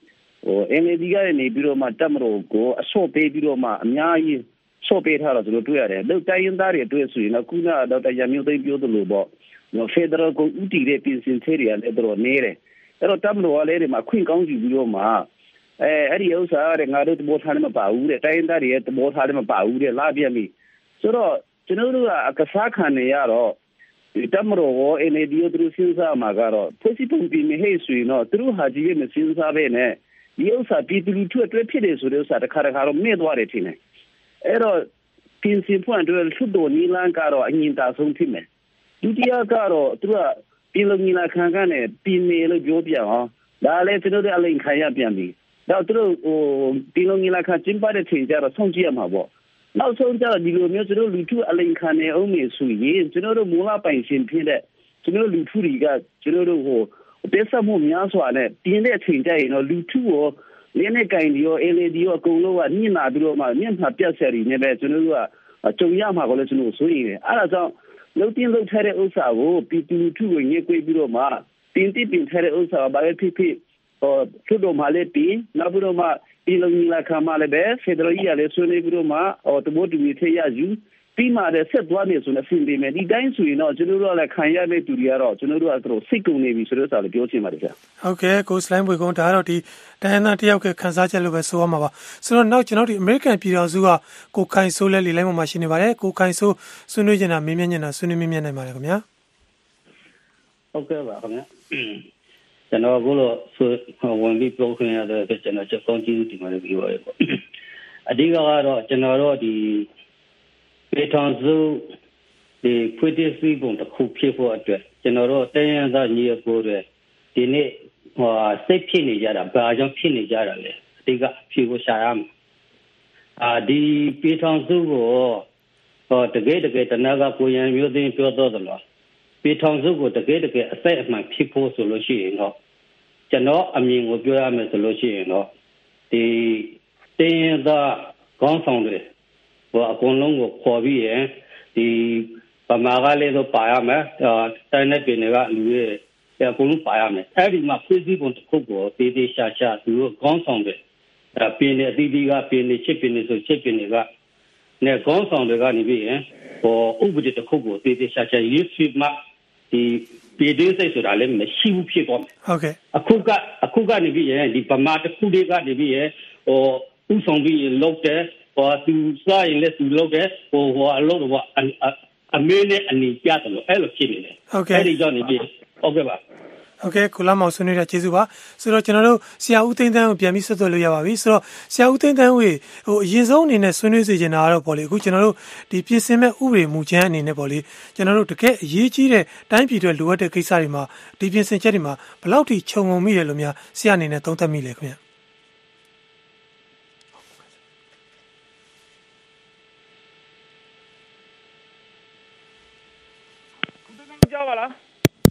NLD ကနေပြီးတော့မှတပ်မတော်ကိုအဆော့ပေးပြီးတော့မှအများကြီးဆော့ပေးထားတာဆိုလို့တွေ့ရတယ်လို့တိုင်းရင်းသားတွေတွေ့ဆိုရင်ခုနတော့တရားမျိုးသိပြောသလိုပေါ့ဖက်ဒရယ်ကိုဥတီတဲ့ပြင်ဆင်သေးတယ်လည်းတော့နေတယ်အဲ့တော့တပ်မတော်ကလည်းဒီမှာခွင့်ကောင်းယူပြီးတော့မှအဲ့ဒီဥစ္စာတဲ့ငါတို့သဘောထားလည်းမပါဘူးတဲ့တိုင်းသားတွေရဲ့သဘောထားလည်းမပါဘူးတဲ့လာပြပြီဆိုတော့ကျွန်တော်တို့ကအကစားခံနေရတော့တပ်မတော်ရော NLD တို့သူစဉ်းစားမှာကတော့ဖွဲ့စည်းပုံပြင်ဟဲ့ဆိုရင်တော့သူတို့ဟာကြီးရဲ့မစဉ်းစားပဲနဲ့ဒီဥစ္စာပြည်သူလူထုအတွက်ဖြစ်တယ်ဆိုတဲ့ဥစ္စာတစ်ခါတော့မြဲသွားတယ်ထင်တယ်အဲ့တော့ပြင်ဆင်ဖို့အတွက်သုဒ္ဓနီလန်ကတော့အငင်းတာဆုံးဖြစ်မယ်ဒုတိယကတော့သူကပြည်လုံးညီလာခံကနေပြည်နယ်လို့ပြောပြအောင်ဒါလည်းကျွန်တော်တို့အလိန်ခံရပြန်ပြီတော့သူတို့ပြည်လုံးညီလာခံကျင်းပတဲ့ချိန်ကျတော့ဆုံးကြည့်ရမှာပေါ့နောက်ဆုံးကျတော့ဒီလိုမျိုးကျွန်တော်လူထုအလိန်ခံနေအောင်နေဆိုရင်ကျွန်တော်တို့မူလပိုင်ရှင်ဖြစ်တဲ့ကျွန်တော်လူထုတွေကကျွန်တော်တို့တက်ဆက်မှုများစွာနဲ့တင်းတဲ့အချိန်ကျရင်တော့လူထုရောလင်းနဲ့ကင်ဒီရော LED ရောအကုန်လုံးကညှိနှာပြီးတော့မှမျက်နှာပြတ်ဆက်နေပဲကျွန်တော်တို့ကကြုံရမှာကိုလည်းကျွန်တော်ဆိုရင်အဲ့ဒါကြောင့်လုံတင်လုံထားတဲ့ဥစ္စာကိုပြည်သူလူထုကိုညှိကွေးပြီးတော့မှတင်းတိပင်ထားတဲ့ဥစ္စာဘာပဲဖြစ်ဖြစ်သူတို့မှလည်းတင်းနောက်ပြီးတော့မှပြည်လုံးကြီးလာခါမှလည်းပဲဖက်ဒရယ်ကြီးလည်းဆွေးနွေးပြီးတော့မှတဘောတူညီချက်ရယူပြီးမှလည်းဆက်သွားနေဆိုတဲ့အဆင်ပြေမယ်ဒီတိုင်းဆိုရင်တော့ကျွန်တော်တို့လည်းခံရတဲ့သူတွေကတော့ကျွန်တော်တို့ကတော့စိတ်ကုန်နေပြီဆိုတော့စာလည်းပြောချင်ပါတယ်ဗျာဟုတ်ကဲ့ကိုစလိုင်းဘွေကုန်းဒါကတော့ဒီတိုင်းသားတယောက်ကခန်းစားချက်လို့ပဲဆိုရမှာပါဆိုတော့နောက်ကျွန်တော်ဒီအမေရိကန်ပြည်တော်စုကကိုခိုင်ဆိုးလဲလေလိုင်းပေါ်မှာရှိနေပါတယ်ကိုခိုင်ဆိုးဆွေးနွေးနေတာမေးမြန်းနေတာဆွေးနွေးမေးမြန်းနိုင်ပါတယ်ခင်ဗျာဟုတ်ကဲ့ပါခင်ဗျာကျွန်တော်ကလို့ဝင်ပြီးပြောခွင့်ရတဲ့ကျွန်တော်ချက်ကောင်းကြီးဒီမှာလည်းပြောရပေါ့အဓိကကတော့ကျွန်တော်တို့ဒီပေထောင်စုဒီဖွေးတဲ့စီးပုံတစ်ခုဖြစ်ဖို့အတွက်ကျွန်တော်တို့တိုင်းရင်းသားညီအကိုတွေဒီနေ့စိတ်ဖြစ်နေကြတာဘာကြောင့်ဖြစ်နေကြတာလဲအဓိကဖြေဖို့ရှာရမယ်ဒီပြည်ထောင်စုကိုတကယ်တနာကကိုရံမျိုးသိန်းပြောတော့တယ်လို့ပြည်ထောင်စုကိုတကယ်အစိတ်အမှန်ဖြစ်ဖို့ဆိုလို့ရှိရင်တော့ကျွန်တော်အမြင်ကိုပြောရမယ်ဆိုလို့ရှိရင်တော့ဒီတင်းသားခေါင်းဆောင်တွေအကုန်လုံးကိုခေါ်ပြီးရင်ဒီဗမာကလည်းတော့ပါရမယ်တိုင်းနဲ့ပြည်နယ်ကလူတွေအကုန်လုံးပါရမယ်အဲ့ဒီမှာပြည်စည်းပုံတစ်ခုကိုတည်တည်ရှာသူတို့ခေါင်းဆောင်တွေပြည်နယ်အသီးသီးကပြည်နယ်ချစ်ပြည်နယ်ဆိုချစ်ပြည်နယ်ကနဲ့ခေါင်းဆောင်တွေကနေပြီးရင်ဥပဒေတစ်ခုကိုတည်တည်ရှာရေးဆွေးမှဒီပြည်တွင်းစိတ်ဆိုတာလည်းမရှိဘူးဖြစ်သွားမယ်ဟုတ်ကဲ့အခုကနေပြီးရင်ဒီဗမာတစ်ခုတည်းကနေပြီးရင်ဥဆောင်ပြီးလောက်တယ်သူစားရင်လည်းသူလောက်တယ်အလုပ်တော့အမေနဲ့အနီပြတယ်လို့အဲ့လိုဖြစ်နေတယ်ဟုတ်ကဲ့အဲ့ဒီကြောင့်နေပြီးဟုတ်ကဲ့ပါဟုတ်ကဲ့ကိုလာမောင်ဆွေးနွေးတဲ့ကျေးဇူးပါဆိုတော့ကျွန်တော်တို့ဆရာဦးသိန်းသန်းကိုပြန်ပြီးဆက်သွယ်လို့ရပါပြီဆိုတော့ဆရာဦးသိန်းသန်းဝေအရင်ဆုံးအနေနဲ့ဆွေးနွေးစေချင်တာကတော့ပေါ့လေအခုကျွန်တော်တို့ဒီပြင်ဆင်မဲ့ဥပဒေမူကြမ်းအနေနဲ့ပေါ့လေကျွန်တော်တို့တကယ်အရေးကြီးတဲ့တိုင်းပြည်တွေလိုအပ်တဲ့ကိစ္စတွေမှာဒီပြင်ဆင်ချက်တွေမှာဘယ်လောက်ထိခြုံငုံမိတယ်လို့များဆရာအနေနဲ့သုံးသပ်မိလဲခင်ဗျကြောက်ပါလား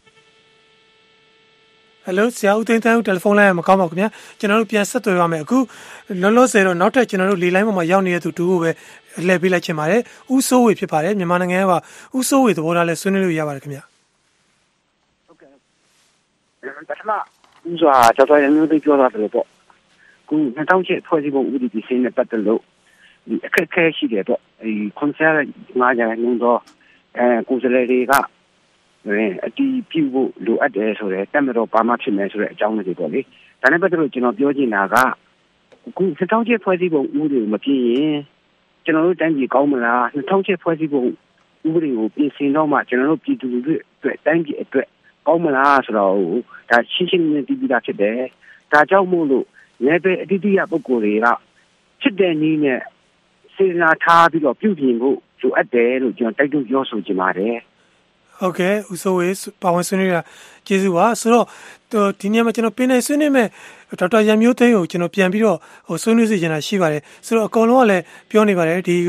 ဟယ်လိုဆရာဦးသိန်းသန်းဦးတယ်လီဖုန်းလိုင်းမကောင်းပါဘူးခင်ဗျာကျွန်တော်တို့ပြန်ဆက်သွယ်ရမယ်အခုလောလောဆယ်တော့နောက်ထပ်ကျွန်တော်တို့လေလိုင်းပေါ်မှာရောက်နေတဲ့သူတူကိုပဲလှည့်ပေးလိုက်ချင်ပါတယ်ဦးစိုးဝေဖြစ်ပါတယ်မြန်မာနိုင်ငံကဦးစိုးဝေသဘောထားလဲဆွေးနွေးလို့ရပါတယ်ခင်ဗျာဟုတ်ကဲ့ပထမဦးစွာတော်တော်မျိုးသိပြောတာတယ်ပေါ့ခု2007ဖွဲ့စည်းပုံဥပဒေပြင်ဆင်တဲ့ပတ်သက်လို့ဒီအခက်အခဲရှိတယ်ပေါ့ဒီကွန်ဆာ9ရာနှုန်းတော့ကိုယ်စားလှယ်တွေကအတီးပြုဖို့လိုအပ်တယ်ဆိုတော့တက်မတော်ပါမဖြစ်မယ်ဆိုတဲ့အကြောင်းတွေပေါ့လေဒါနဲ့ပတ်သက်လို့ကျွန်တော်ပြောချင်တာကအခု2007ဖွဲ့စည်းပုံဥပဒေကိုမပြင်ရင်ကျွန်တော်တို့တိုင်းပြည်ကောင်းမလား2007ဖွဲ့စည်းပုံဥပဒေကိုပြင်ဆင်တော့မှကျွန်တော်တို့ပြည်သူတွေအတွက်တိုင်းပြည်အတွက်ကောင်းမလားဆိုတော့ဒါရှင်းရှင်းလင်းလင်းသိပြီးသားဖြစ်တယ်ဒါကြောင့်မို့လို့နယ်ပယ်အတိအကျပုဂ္ဂိုလ်တွေကဖြစ်တဲ့နည်းနဲ့စေနာထားပြီးတော့ပြုပြင်ဖို့လိုအပ်တယ်လို့ကျွန်တော်တိုက်တွန်းပြောဆိုချင်ပါတယ်ဟုတ်ကဲ့ဦးစိုးဝေပါဝင်ဆွေးနွေးတာကျေးဇူးပါဆိုတော့ဒီနေ့မှာကျွန်တော်ပင်နေဆွေးနွေးမဲ့ဒေါက်တာရန်မျိုးသိန်းကိုကျွန်တော်ပြန်ပြီးတော့ဆွေးနွေးစေချင်တာရှိပါတယ်ဆိုတော့အကောင်လုံးကလည်းပြောနေပါတယ်ဒီ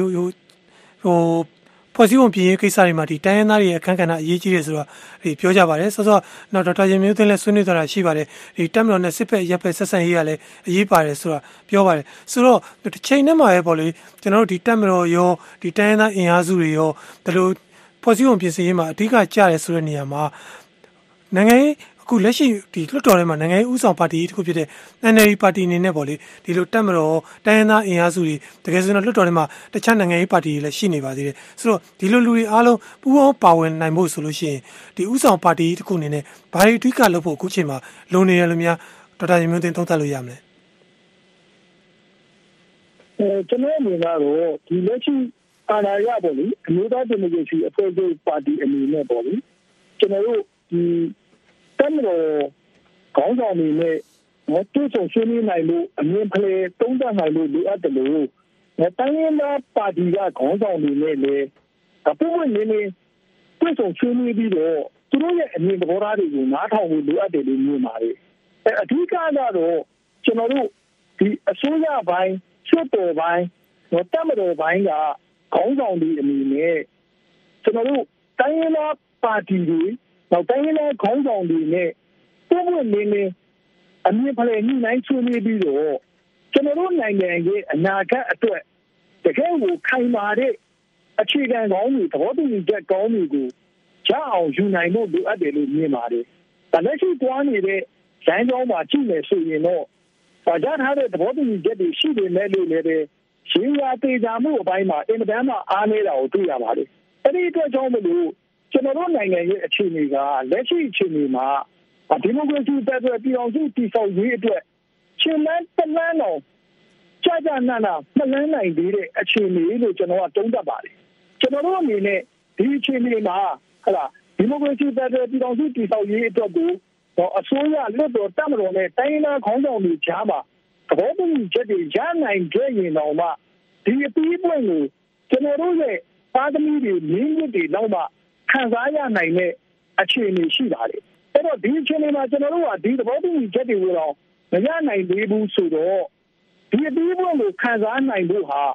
ဖွဲ့စည်းပုံပြင်ရေးကိစ္စတွေမှာဒီတိုင်းရင်းသားတွေရဲ့အခန်းကဏ္ဍအရေးကြီးတယ်ဆိုတော့ဒီပြောကြပါတယ်ဆိုတော့နောက်ဒေါက်တာရန်မျိုးသိန်းလည်းဆွေးနွေးသွားတာရှိပါတယ်ဒီတက်မတော်နဲ့စစ်ဖက်ရပ်ဖက်ဆက်ဆံရေးကလည်းအရေးပါတယ်ဆိုတာပြောပါတယ်ဆိုတော့တစ်ချိန်တည်းမှာပဲပေါ့လေကျွန်တော်တို့ဒီတက်မတော်ရောဒီတိုင်းရင်းသားအင်အားစုတွေရောဒါလို့ဖွဲ့စည်းပုံပြင်ဆင်ရေးမှာအဓိကကျတယ်ဆိုတဲ့နေရာမှာနိုင်ငံရေးအခုလက်ရှိဒီလွှတ်တော်ထဲမှာနိုင်ငံရေးဥဆောင်ပါတီတစ်ခုဖြစ်တဲ့ NLD ပါတီအနေနဲ့ပေါ့လေဒီလိုတက်မတော်တိုင်းရင်းသားအင်အားစုတွေတကယ်ဆိုတော့လွှတ်တော်ထဲမှာတခြားနိုင်ငံရေးပါတီတွေလည်းရှိနေပါသေးတယ်ဆိုတော့ဒီလိုလူတွေအားလုံးပူးပေါင်းပါဝင်နိုင်ဖို့ဆိုလို့ရှိရင်ဒီဥဆောင်ပါတီတစ်ခုအနေနဲ့ဘာတွေအဓိကလုပ်ဖို့အခုချိန်မှာလုံနေရလို့များဒေါက်တာရင်းမျိုးသိန်းသုံးသပ်လို့ရမလဲကျွန်တော်အနေနဲ့တော့ဒီလက်ရှိအာဏာရပေါ့လေအမျိုးသားဒီမိုကရေစီအဖွဲ့ချုပ်ပါတီအနေနဲ့ပေါ့လေကျွန်တော်တို့ဒီတက်မတော်ခေါင်းဆောင်တွေနဲ့တူဆုံဆွေးနွေးနိုင်လို့အမြင်ဖလှယ်သုံးသပ်နိုင်လို့လိုအပ်တယ်လို့တိုင်းရင်းသားပါတီကခေါင်းဆောင်တွေနဲ့လည်းအပူဝင်နေနေတူဆုံဆွေးနွေးပြီးတော့သူတို့ရဲ့အမြင်သဘောထားတွေကိုနားထောင်ဖို့လိုအပ်တယ်လို့မြင်ပါတယ်အထူးကတော့ကျွန်တော်တို့ဒီအစိုးရပိုင်းစစ်တော်ပိုင်းတက်မတော်ပိုင်းကခေါင်းဆောင်တွေအနေနဲ့ကျွန်တော်တို့တိုင်းရင်းသားပါတီတွေနောက်တိုင်းရင်းသားခေါင်းဆောင်တွေနဲ့ပုံမှန်နေအမြင်ဖလှယ်ညှိနှိုင်းဆွေးနွေးပြီးတော့ကျွန်တော်တို့နိုင်ငံရဲ့အနာဂတ်အတွက်တကယ်ကိုခိုင်မာတဲ့အခြေခံကောင်းတွေသဘောတူညီချက်ကောင်းတွေကိုရအောင်ယူနိုင်ဖို့လိုအပ်တယ်လို့မြင်ပါတယ်။ဒါလက်ရှိတွားနေတဲ့ဇိုင်းကြောင်းမှာကြည့်မယ်ဆိုရင်တော့ရထားတဲ့သဘောတူညီချက်တွေရှိနေမယ်လို့လည်းရှင်းရသေးကြမှုအပိုင်းမှာအင်မတန်မှအားနည်းတာကိုတွေ့ရပါတယ်။အဲဒီအတွက်ကြောင့်မလို့ကျွန်တော်တို့နိုင်ငံရဲ့အခြေအနေကလက်ရှိအခြေအနေမှာဒီမိုကရေစီတပ်တွေပြည်အောင်စုတည်ဆောက်ရေးအတွက်ရှင်လန်းတလန်းတော်ကြာနာနာမလန်းနိုင်သေးတဲ့အခြေအနေလို့ကျွန်တော်ကတုံ့တက်ပါတယ်။ကျွန်တော်တို့အနေနဲ့ဒီအခြေအနေမှာဒီမိုကရေစီတပ်တွေပြည်အောင်စုတည်ဆောက်ရေးအတွက်ကိုအစိုးရလွှတ်တော်တပ်မတော်နဲ့တိုင်းဒေသခေါင်းဆောင်တွေကြားမှာသဘောတူညီချက်တွေရနိုင်ခဲ့ရင်တော့မှဒီအပြီးပွင့်ကိုကျွန်တော်တို့ရဲ့သားသမီးတွေမင်းမြစ်တွေတော့မှခံစားရနိုင်တဲ့အခြေအနေရှိပါတယ်။အဲ့တော့ဒီအခြေအနေမှာကျွန်တော်တို့ကဒီသဘောတူညီချက်တွေကိုတော့မရနိုင်သေးဘူးဆိုတော့ဒီအပြီးပွင့်ကိုခံစားနိုင်ဖို့ဟာ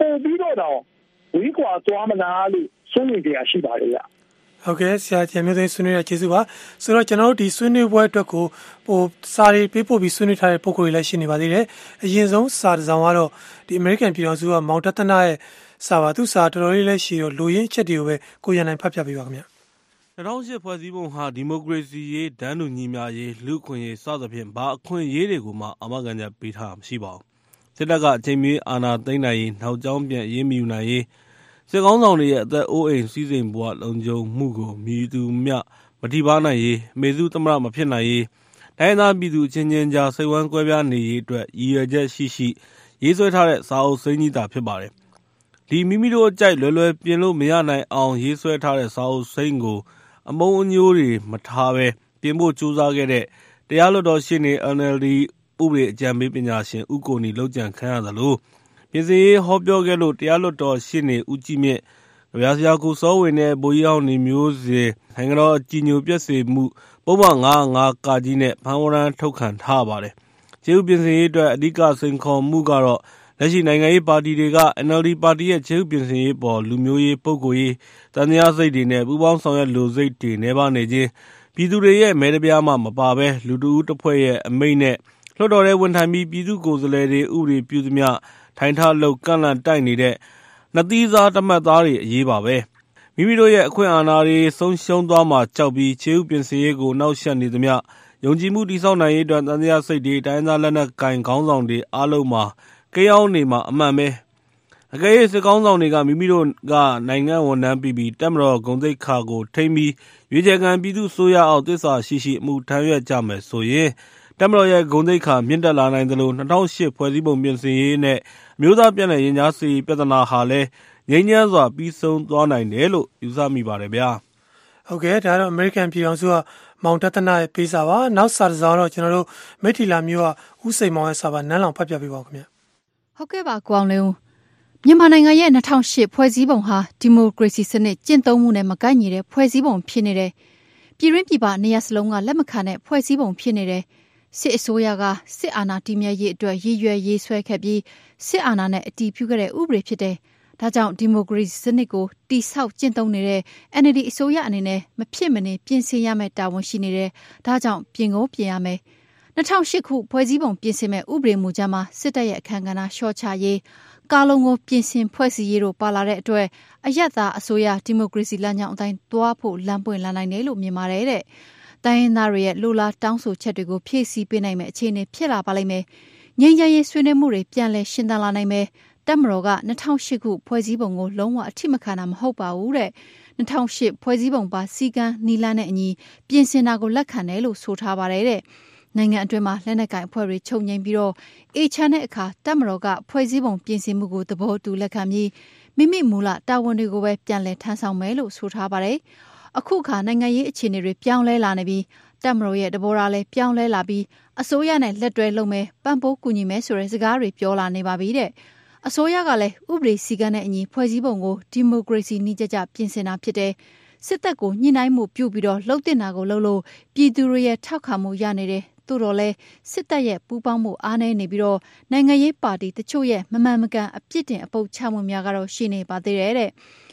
ပို့ပြီးတော့ဝီးကွာသွားမလားလို့စိုးရိမ်ကြရရှိပါတယ်ဗျာဟုတ်ကဲ့ဆရာကျန်မျိုးသိန်းဆွေးနွေးရကျေးဇူးပါဆိုတော့ကျွန်တော်တို့ဒီဆွေးနွေးပွဲအတွက်ကိုစာရီပေးပို့ပြီးဆွေးနွေးထားတဲ့ပုံကိုယ်တွေလည်းရှိနေပါသေးတယ်အရင်ဆုံးစာတစ်စောင်ကတော့ဒီ American ပြည်တော်စုကမောင်တသနာရဲ့စာပါသူစာတော်တော်လေးလည်းရှိတော့လူရင်းအချက်တွေကိုပဲကိုရန်နိုင်ဖတ်ပြပေးပါခင်ဗျာ 2008ဖွဲ့စည်းပုံဟာဒီမိုကရေစီရေးဒန်းတူညီမျှရေးလူခွင့်ရေးစသဖြင့်ဘာအခွင့်အရေးတွေကိုမှအာမခံချက်ပေးထားမရှိပါဘူးစစ်တပ်ကအချိန်မီအာဏာသိမ်းနိုင်ရေးနောက်ကျောင်းပြန်ရေးမယူနိုင်ရေးစစ်ကောင်းဆောင်တွေရဲ့အသက်အိုးအိမ်စီးစိမ်ဘဝလုံခြုံမှုကိုမြည်သူမျှမထိပါနိုင်ရေးအမေစုသမရမဖြစ်နိုင်ရေးတိုင်းသားပြည်သူချင်းချင်းကြားစိတ်ဝမ်းကွဲပြားနေရေးအတွက်ရည်ရွယ်ချက်ရှိရေးဆွဲထားတဲ့စာအုပ်စိမ်းကြီးသာဖြစ်ပါတယ်ဒီမိမိတို့အကြိုက်လွယ်လွယ်ပြင်လို့မရနိုင်အောင်ရေးဆွဲထားတဲ့စာအုပ်စိမ်းကိုအမုံအညိုးတွေမထားပဲပြင်ဖို့ကြိုးစားခဲ့တဲ့တရားလွှတ်တော်ရှေ့နေ NLD ဥပဒေအကြံပေးပညာရှင်ဦးကိုနီလောက်ကျန်ခံရသလိုပြင်ဆင်ရေးဟောပြောခဲ့လို့တရားလွှတ်တော်ရှေ့နေဦးကြည်မြင့်ကြပြာဆရာကိုစောဝေနဲ့ဗိုလ်ကြီးအောင်နေမျိုးစေနိုင်ငံတော်အကြီးညိုပြည့်စေမှုပုံမှန်905ကကြီးနဲ့ဖမ်းဝရမ်းထုတ်ခံထားပါတယ်ခြေဥပြင်ဆင်ရေးအတွက်အဓိကစိန်ခေါ်မှုကတော့လက်ရှိနိုင်ငံရေးပါတီတွေက NLD ပါတီရဲ့ခြေဥပြင်ဆင်ရေးပေါ်လူမျိုးရေးပုဂ္ဂိုလ်ရေးတန်တရားစိတ်တွေနဲ့ပူးပေါင်းဆောင်ရွက်လိုစိတ်တွေနှဲပါနေခြင်းပြည်သူတွေရဲ့မဲတပြားမှမပါဘဲလူတဦးတစ်ဖွဲ့ရဲ့အမိန့်နဲ့လွှတ်တော်ထဲဝင်ထိုင်ပြီးပြည်သူကိုယ်စားလှယ်တွေဥပဒေပြုသမျှထိုင်ထားလို့ကန့်လန့်တိုက်နေတဲ့နှစ်သီးစားတမတ်သားတွေအရေးပါပဲမိမိတို့ရဲ့အခွင့်အာဏာတွေဆုံးရှုံးသွားမှကြောက်ပြီးခြေဥပြင်ဆင်ရေးကိုနောက်ဆက်နေသမျှယုံကြည်မှုတည်ဆောက်နိုင်ရေးအတွက်တန်တရားစိတ်တွေတိုင်းသားလက်နက်ကင်ခေါင်းဆောင်တွေအားလုံးမှာကြေးအောင်နေမှာအမှန်ပဲအကယ်၍စစ်ကောင်းဆောင်တွေကမိမိတို့ကနိုင်ငံဝန်ထမ်းပြီးတက်မတော်ဂုံသိက္ခာကိုထိမ့်ပြီးရွေးချယ်ခံပြည်သူဆိုရအောင်သစ္စာရှိအမှုထမ်းရွက်ကြမယ်ဆိုရင်တက်မတော်ရဲ့ဂုံသိက္ခာမြင့်တက်လာနိုင်သလို2008ဖွဲ့စည်းပုံပြင်ဆင်ရေးနဲ့အမျိုးသားပြည်내ရင်ကြားစီပြဿနာဟာလည်းငြိမ်းချမ်းစွာပြီးဆုံးသွားနိုင်တယ်လို့ယူဆမိပါတယ်ဗျာဟုတ်ကဲ့ဒါတော့ American ပြည်အောင်စုကမောင်တသနာရဲ့ပေးစာပါနောက်စာတစ်စောင်တော့ကျွန်တော်တို့မိထီလာမျိုးကဦးစိန်မောင်ရဲ့စာပါနန်းလောင်ဖတ်ပြပေးပါဦးခင်ဗျဟုတ်ကဲ့ပါကိုအောင်လေးဦးမြန်မာနိုင်ငံရဲ့2008ဖွဲ့စည်းပုံဟာဒီမိုကရေစီစနစ်ကျင့်သုံးမှုနဲ့မကိုက်ညီတဲ့ဖွဲ့စည်းပုံဖြစ်နေတယ်ပြည်တွင်းပြည်ပနေရာစလုံးကလက်မခံတဲ့ဖွဲ့စည်းပုံဖြစ်နေတယ်စစ်အစိုးရကစစ်အာဏာတည်မြဲရေးအတွက်ရည်ရွယ်ရေးဆွဲခဲ့ပြီးစစ်အာဏာနဲ့အတည်ပြုခဲ့တဲ့ဥပဒေဖြစ်တယ်ဒါကြောင့်ဒီမိုကရေစီစနစ်ကိုတိဆောက်ကျင့်သုံးနေတဲ့ NLD အစိုးရအနေနဲ့မဖြစ်မနေပြင်ဆင်ရမယ့်တာဝန်ရှိနေတယ်ဒါကြောင့်ပြင်ကိုပြင်ရမယ်2008ခုဖွဲ့စည်းပုံပြင်ဆင်မဲ့ဥပဒေမူကြမ်းမှာစစ်တပ်ရဲ့အခမ်းကဏ္ဍရှော့ချရေးကာလုံကိုပြင်ဆင်ဖွဲ့စည်းရေးတို့ပါလာတဲ့အတွက်အယက်သားအစိုးရဒီမိုကရေစီလမ်းကြောင်းအတိုင်းသွားဖို့လမ်းပွင့်လာနိုင်တယ်လို့မြင်ပါတယ်တဲ့တိုင်းရင်းသားတွေရဲ့လိုလားတောင်းဆိုချက်တွေကိုဖြည့်ဆည်းပေးနိုင်မယ့်အခြေအနေဖြစ်လာပါလိမ့်မယ်ငြိမ်းချမ်းရေးဆွေးနွေးမှုတွေပြန်လည်ရှင်းသန်လာနိုင်မယ်တပ်မတော်က2008ခုဖွဲ့စည်းပုံကိုလုံးဝအထိမခံတာမဟုတ်ပါဘူးတဲ့2008ဖွဲ့စည်းပုံပါစီကံနီလန်းနဲ့အညီပြင်ဆင်တာကိုလက်ခံတယ်လို့ဆိုထားပါတယ်တဲ့နိုင်ငံအတွင်းမှာလက်နက်ကိုင်အဖွဲ့တွေချုပ်ငြိမ်းပြီးတော့အေချမ်းတဲ့အခါတပ်မတော်ကဖွဲ့စည်းပုံပြင်ဆင်မှုကိုသဘောတူလက်ခံပြီးမိမိမူလတာဝန်တွေကိုပဲပြန်လည်ထမ်းဆောင်မယ်လို့ဆိုထားပါတယ်အခုခါနိုင်ငံရေးအခြေအနေတွေပြောင်းလဲလာနေပြီးတပ်မတော်ရဲ့တဘောထားလည်းပြောင်းလဲလာပြီးအစိုးရနဲ့လက်တွဲလုပ်မယ်ပံ့ပိုးကူညီမယ်ဆိုတဲ့စကားတွေပြောလာနေပါပြီတဲ့အစိုးရကလည်းဥပဒေစည်းကမ်းနဲ့အညီဖွဲ့စည်းပုံကိုဒီမိုကရေစီနည်းကျကျပြင်ဆင်တာဖြစ်တယ်စစ်တပ်ကိုညှိနှိုင်းမှုပြုပြီးတော့လှုပ်တင်တာကိုလှုပ်လို့ပြည်သူတွေရဲ့ထောက်ခံမှုရနေတယ်သို့တော်လည်းစစ်တပ်ရဲ့ပူးပေါင်းမှုအားနည်းနေပြီးတော့နိုင်ငံရေးပါတီတချို့ရဲ့မမှန်မကန်အပြစ်တင်အပုပ်ချမှုများကတော့ရှိနေပါသေးတယ်တဲ့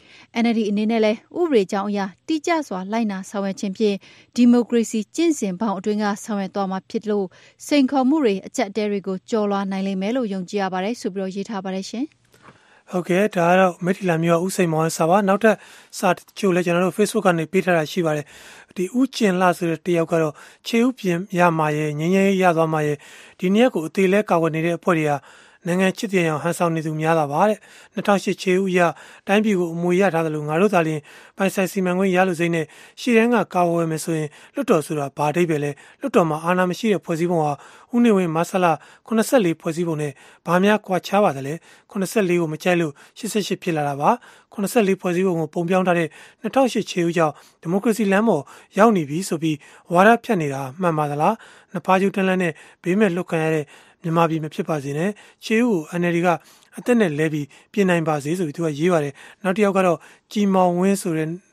NLD အနေနဲ့လည်းဥပဒေကြောင်းအရတိကျစွာလိုက်နာဆောင်ရွက်ခြင်းဖြင့်ဒီမိုကရေစီကျင့်စဉ်ပေါင်းအတွင်းကဆောင်ရွက်သွားမှာဖြစ်လို့စိန်ခေါ်မှုတွေအကြက်တဲတွေကိုကျော်လွှားနိုင်လိမ့်မယ်လို့ယုံကြည်ရပါတယ်ဆိုပြီးတော့ရေးထားပါတယ်ရှင်ဟုတ်ကဲ့ဒါကတော့မိထီလာမျိုးဦးစိန်မောင်ရဲ့စာပါနောက်ထပ်စာချို့လဲကျွန်တော်တို့ Facebook ကနေပေးထားတာရှိပါတယ်ဒီဦးကျင်လာဆိုတဲ့တယောက်ကတော့ခြေဥပြင်ရမှာရဲ့ငင်းငယ်ရသွားမှာရဲ့ဒီနေ့ကိုအသေးလဲကာဝယ်နေတဲ့အဖွဲ့တွေကနိုင်ငံချစ်တဲ့အောင်ဟန်ဆောင်နေသူများတာပါတဲ့2008ခြေဥရတိုင်းပြည်ကိုအမွေရထားတယ်လို့ငါတို့သာလျှင်ပိုင်ဆိုင်စီမံခွင့်ရလို့စိမ့်နဲ့ရှီတန်းကကာဝယ်မယ်ဆိုရင်လွတ်တော်ဆိုတာဘာအဓိပ္ပာယ်လဲလွတ်တော်မှာအာဏာမရှိတဲ့ဖွဲ့စည်းပုံဟာဦးနေဝင်းမဆလာ84ဖွဲ့စည်းပုံနဲ့ဘာများကွာခြားပါသလဲ84ကိုမကြိုက်လို့88ဖြစ်လာတာပါ84ဖွဲ့စည်းပုံကိုပုံပြောင်းထားတဲ့2008ခြေဥကြောင့်ဒီမိုကရေစီလမ်းပေါ်ရောက်နေပြီဆိုပြီးဝါဒဖြတ်နေတာမှန်ပါသလားနှစ်ပါးကျူးတန်းလန်းနဲ့ဘေးမဲ့လွတ်ခံရတဲ့မြန်မာပြည်မဖြစ်ပါစေနဲ့ခြေဥကို NLD ကအသက်နဲ့လဲပြီးပြင်နိုင်ပါစေဆိုပြီးသူကရေးပါတယ်နောက်တစ်ယောက်ကတော့ကြည်မောင်ဝင်းဆိုတဲ့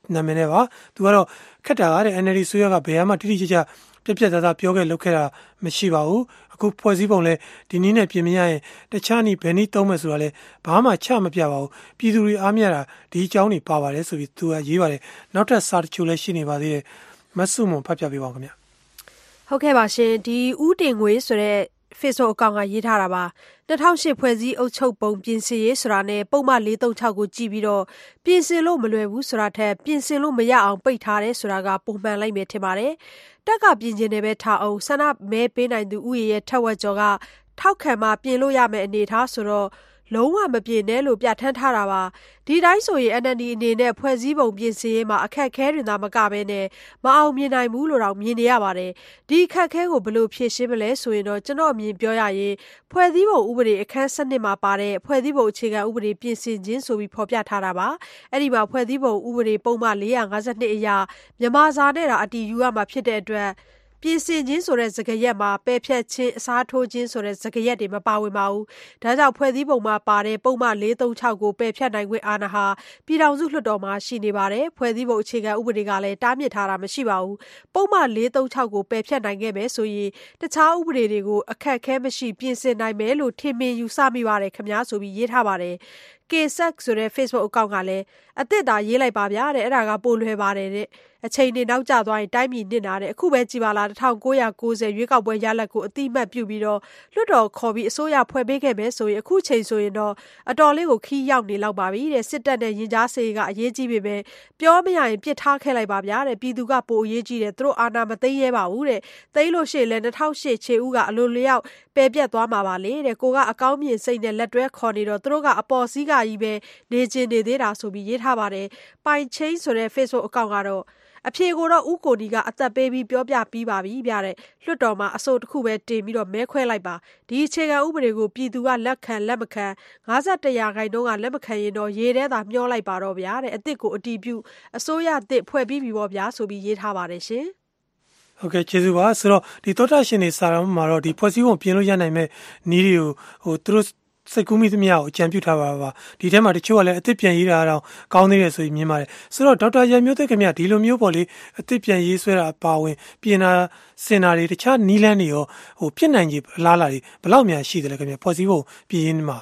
နာမည်နဲ့ပါသူကတော့ခက်တာကတဲ့ NLD ဆိုရကဘယ်မှတိတိကျကျပြက်ပြက်သားသားပြောခဲ့လုပ်ခဲ့တာမရှိပါဘူးအခုဖွဲ့စည်းပုံလဲဒီနည်းနဲ့ပြင်မရရင်တခြားနည်းဘယ်နည်းသုံးမယ်ဆိုတာလဲဘာမှချမပြပါဘူးပြည်သူတွေအားမရတာဒီအကြောင်းတွေပါပါတယ်ဆိုပြီးသူကရေးပါတယ်နောက်ထပ်စာတချို့လည်းရှိနေပါသေးတယ်မဆုမွန်ဖတ်ပြပေးပါဦးခင်ဗျဟုတ်ကဲ့ပါရှင်ဒီဦးတင်ငွေဆိုတဲ့ Facebook အကောင့်ကရေးထားတာပါ2008ဖွဲ့စည်းအုပ်ချုပ်ပုံပြင်ဆင်ရေးဆိုတာနဲ့ပုံမှန်436ကိုကြည့်ပြီးတော့ပြင်ဆင်လို့မလွယ်ဘူးဆိုတာထက်ပြင်ဆင်လို့မရအောင်ပိတ်ထားတယ်ဆိုတာကပုံမှန်လိုက်မယ်ထင်ပါတယ်တက်ကပြင်ကျင်တယ်ပဲထားအောင်ဆန္ဒမဲပေးနိုင်သူဥယျာဉ်ရဲ့ထက်ဝက်ကျော်ကထောက်ခံမှပြင်လို့ရမယ်အနေထားဆိုတော့လုံးဝမပြင်နဲ့လို့ပြဋ္ဌာန်းထားတာပါဒီတိုင်းဆိုရင် NLD အနေနဲ့ဖွဲ့စည်းပုံပြင်ဆင်ရေးမှာအခက်အခဲတွေသာမကဘဲနဲ့မအောင်မြင်နိုင်ဘူးလို့တော့မြင်နေရပါတယ်ဒီအခက်အခဲကိုဘယ်လိုဖြေရှင်းမလဲဆိုရင်တော့ကျွန်တော်အမြင်ပြောရရင်ဖွဲ့စည်းပုံဥပဒေအခန်း7မှာပါတဲ့ဖွဲ့စည်းပုံအခြေခံဥပဒေပြင်ဆင်ခြင်းဆိုပြီးဖော်ပြထားတာပါအဲ့ဒီမှာဖွဲ့စည်းပုံဥပဒေပုံမှန်452အရာမြန်မာစာနဲ့တော့အတည်ယူရမှာဖြစ်တဲ့အတွက်ပြင်ဆင်ခြင်းဆိုတဲ့စကားရက်မှာပယ်ဖြတ်ခြင်းအစားထိုးခြင်းဆိုတဲ့စကားရက်တွေမပါဝင်ပါဘူး။ဒါကြောင့်ဖွဲ့စည်းပုံမှာပါတဲ့ပုံမှန်436ကိုပယ်ဖြတ်နိုင်ခွင့်အာဏာဟာပြည်ထောင်စုလွှတ်တော်မှာရှိနေပါတယ်။ဖွဲ့စည်းပုံအခြေခံဥပဒေကလည်းတားမြစ်ထားတာမရှိပါဘူး။ပုံမှန်436ကိုပယ်ဖြတ်နိုင်ခဲ့မယ်ဆိုရင်တခြားဥပဒေတွေကိုအခက်အခဲမရှိပြင်ဆင်နိုင်မယ်လို့ထင်မြင်ယူဆမိပါတယ်ခင်ဗျာဆိုပြီးရေးထားပါတယ်။ KSAC ဆိုတဲ့ Facebook အကောင့်ကလည်းအသစ်သာရေးလိုက်ပါဗျာတဲ့အဲ့ဒါကပိုလွယ်ပါတယ်တဲ့အချိန်တွေနောက်ကျသွားရင်တိုင်းပြည်နစ်နာတဲ့အခုပဲကြည်ပါလား1990ရွေးကောက်ပွဲရလဒ်ကိုအတိမတ်ပြုပြီးတော့လွှတ်တော်ခေါ်ပြီးအစိုးရဖွဲ့ပေးခဲ့မယ်ဆိုရင်အခုချိန်ဆိုရင်တော့အတော်လေးကိုခီးရောက်နေလောက်ပါပြီတဲ့စစ်တပ်နဲ့ရင်ကြားစေးကအရေးကြီးပေမဲ့ပြောမရရင်ပြစ်ထားခဲ့လိုက်ပါဗျာတဲ့ပြည်သူကပိုအရေးကြီးတယ်သူတို့အာဏာမသိမ်းရဲပါဘူးတဲ့သိမ်းလို့ရှိရင်လည်း2008ခြေဦးကအလိုလျောက်ပယ်ပြတ်သွားမှာပါလေတဲ့ကိုကအကောင်းမြင်စိတ်နဲ့လက်တွဲခေါ်နေတော့သူတို့ကအပေါ်စည်းကကြီးပဲနေကျင်နေသေးတာဆိုပြီးရေးထားပါတယ်ပိုင်ချင်းဆိုတဲ့ Facebook အကောင့်ကတော့အဖြေကိုတော့ဦးကိုနီကအသက်ပေးပြီးပြောပြပြီးပါပြီဗျတဲ့လွှတ်တော်မှာအဆိုတစ်ခုပဲတင်ပြီးတော့မဲခွဲလိုက်ပါဒီအခြေခံဥပဒေကိုပြည်သူကလက်ခံလက်မခံ51ရာခိုင်နှုန်းကလက်မခံရင်တော့ရေထဲသာမျောလိုက်ပါတော့ဗျာတဲ့အစ်စ်ကိုအတီးပြုအစိုးရအစ်စ်ဖွဲ့ပြီးပြီပေါ့ဗျာဆိုပြီးရေးထားပါတယ်ရှင်ဟုတ်ကဲ့ကျေးဇူးပါဆိုတော့ဒီသောတာရှင်တွေစာရမှာတော့ဒီဖွဲ့စည်းပုံပြင်လို့ရနိုင်မဲ့နည်းတွေကိုသူတို့စိတ်ကူးမိသမျှကိုအကြံပြုထားပါပါဒီထဲမှာတချို့ကလည်းအသစ်ပြန်ရေးတာတော့ကောင်းသေးတယ်ဆိုပြီးမြင်ပါတယ်ဆိုတော့ဒေါက်တာရန်မျိုးသိခင်ဗျဒီလိုမျိုးပေါ့လေအသစ်ပြန်ရေးဆွဲတာပါဝင်ပြင်တာစင်တာတွေတခြားနီးလန်းတွေရောဖြစ်နိုင်ကြီးအလားလာတွေဘယ်လောက်များရှိတယ်လဲခင်ဗျဖွဲ့စည်းပုံပြင်ရင်းမှာ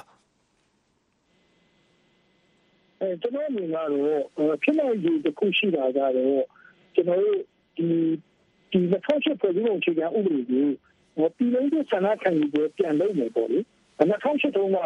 ကျွန်တော်မြင်ကတော့ဖြစ်နိုင်ကြီးတစ်ခုရှိတာကတော့ကျွန်တော်တို့ဒီ2008ဖွဲ့စည်းပုံအခြေခံဥပဒေကိုပြည်လုံးစုဆန္ဒခံယူပွဲပြန်လုပ်မယ်ပေါ့လေ2008တုန်းက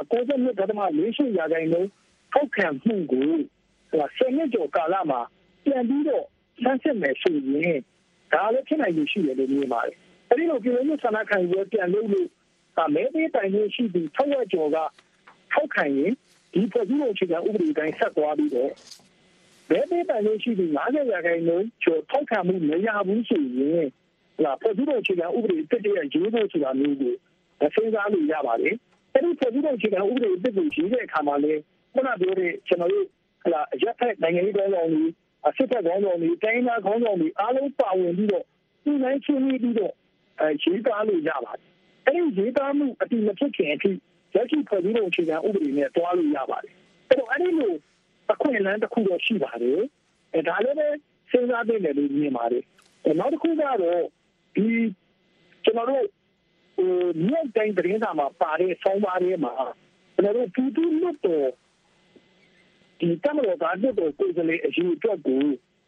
92.48ရာခိုင်နှုန်းထောက်ခံမှုကို10နှစ်ကျော်ကာလမှာပြန်ပြီးတော့ဆန်းစစ်မယ်ဆိုရင်ဒါလည်းဖြစ်နိုင်လို့ရှိတယ်လို့မြင်ပါတယ်။အဲဒီလိုပြည်လုံးစုဆန္ဒခံယူပွဲပြန်လုပ်လို့မဲပေးတိုင်လို့ရှိပြီးထောက်ရကျော်ကထောက်ခံရင်ဒီဖွဲ့စည်းပုံအခြေခံဥပဒေတိုင်းဆက်သွားပြီးတော့မဲပေးတိုင်လို့ရှိပြီး90ရာခိုင်နှုန်းကျော်ထောက်ခံမှုမရဘူးဆိုရင်ဖွဲ့စည်းပုံအခြေခံဥပဒေတစ်တည်းရေးဖို့ဆိုတာမျိုးကိုစဉ်းစားလို့ရပါတယ်။အဲဒီဖွဲ့စည်းပုံအခြေခံဥပဒေတစ်ကိုရေးတဲ့အခါမှာလည်းခုနပြောတဲ့ကျွန်တော်တို့အရက်ဖက်နိုင်ငံရေးခေါင်းဆောင်တွေစစ်တပ်ခေါင်းဆောင်တွေတိုင်းသားခေါင်းဆောင်တွေအားလုံးပါဝင်ပြီးတော့ဒီတိုင်းချင်းပြီးတော့ရေးသားလို့ရပါတယ်။အဲဒီရေးသားမှုအတိမဖြစ်ခင်အထိလက်ရှိဖွဲ့စည်းပုံအခြေခံဥပဒေနဲ့တွားလို့ရပါတယ်။အဲဒီလိုအခွင့်အလမ်းတစ်ခုတော့ရှိပါတယ်။ဒါလည်းပဲစဉ်းစားသင့်တယ်လို့မြင်ပါတယ်။နောက်တစ်ခုကတော့ဒီကျွန်တော်တို့မြေတိုင်းသတင်းစာမှာပါတဲ့ဆောင်းပါးတွေမှာကျွန်တော်တို့ပြည်သူ့လွှတ်တော်ဒီတမတော်သားလွှတ်တော်ကိုယ်စားလှယ်အရေးအတွက်ကို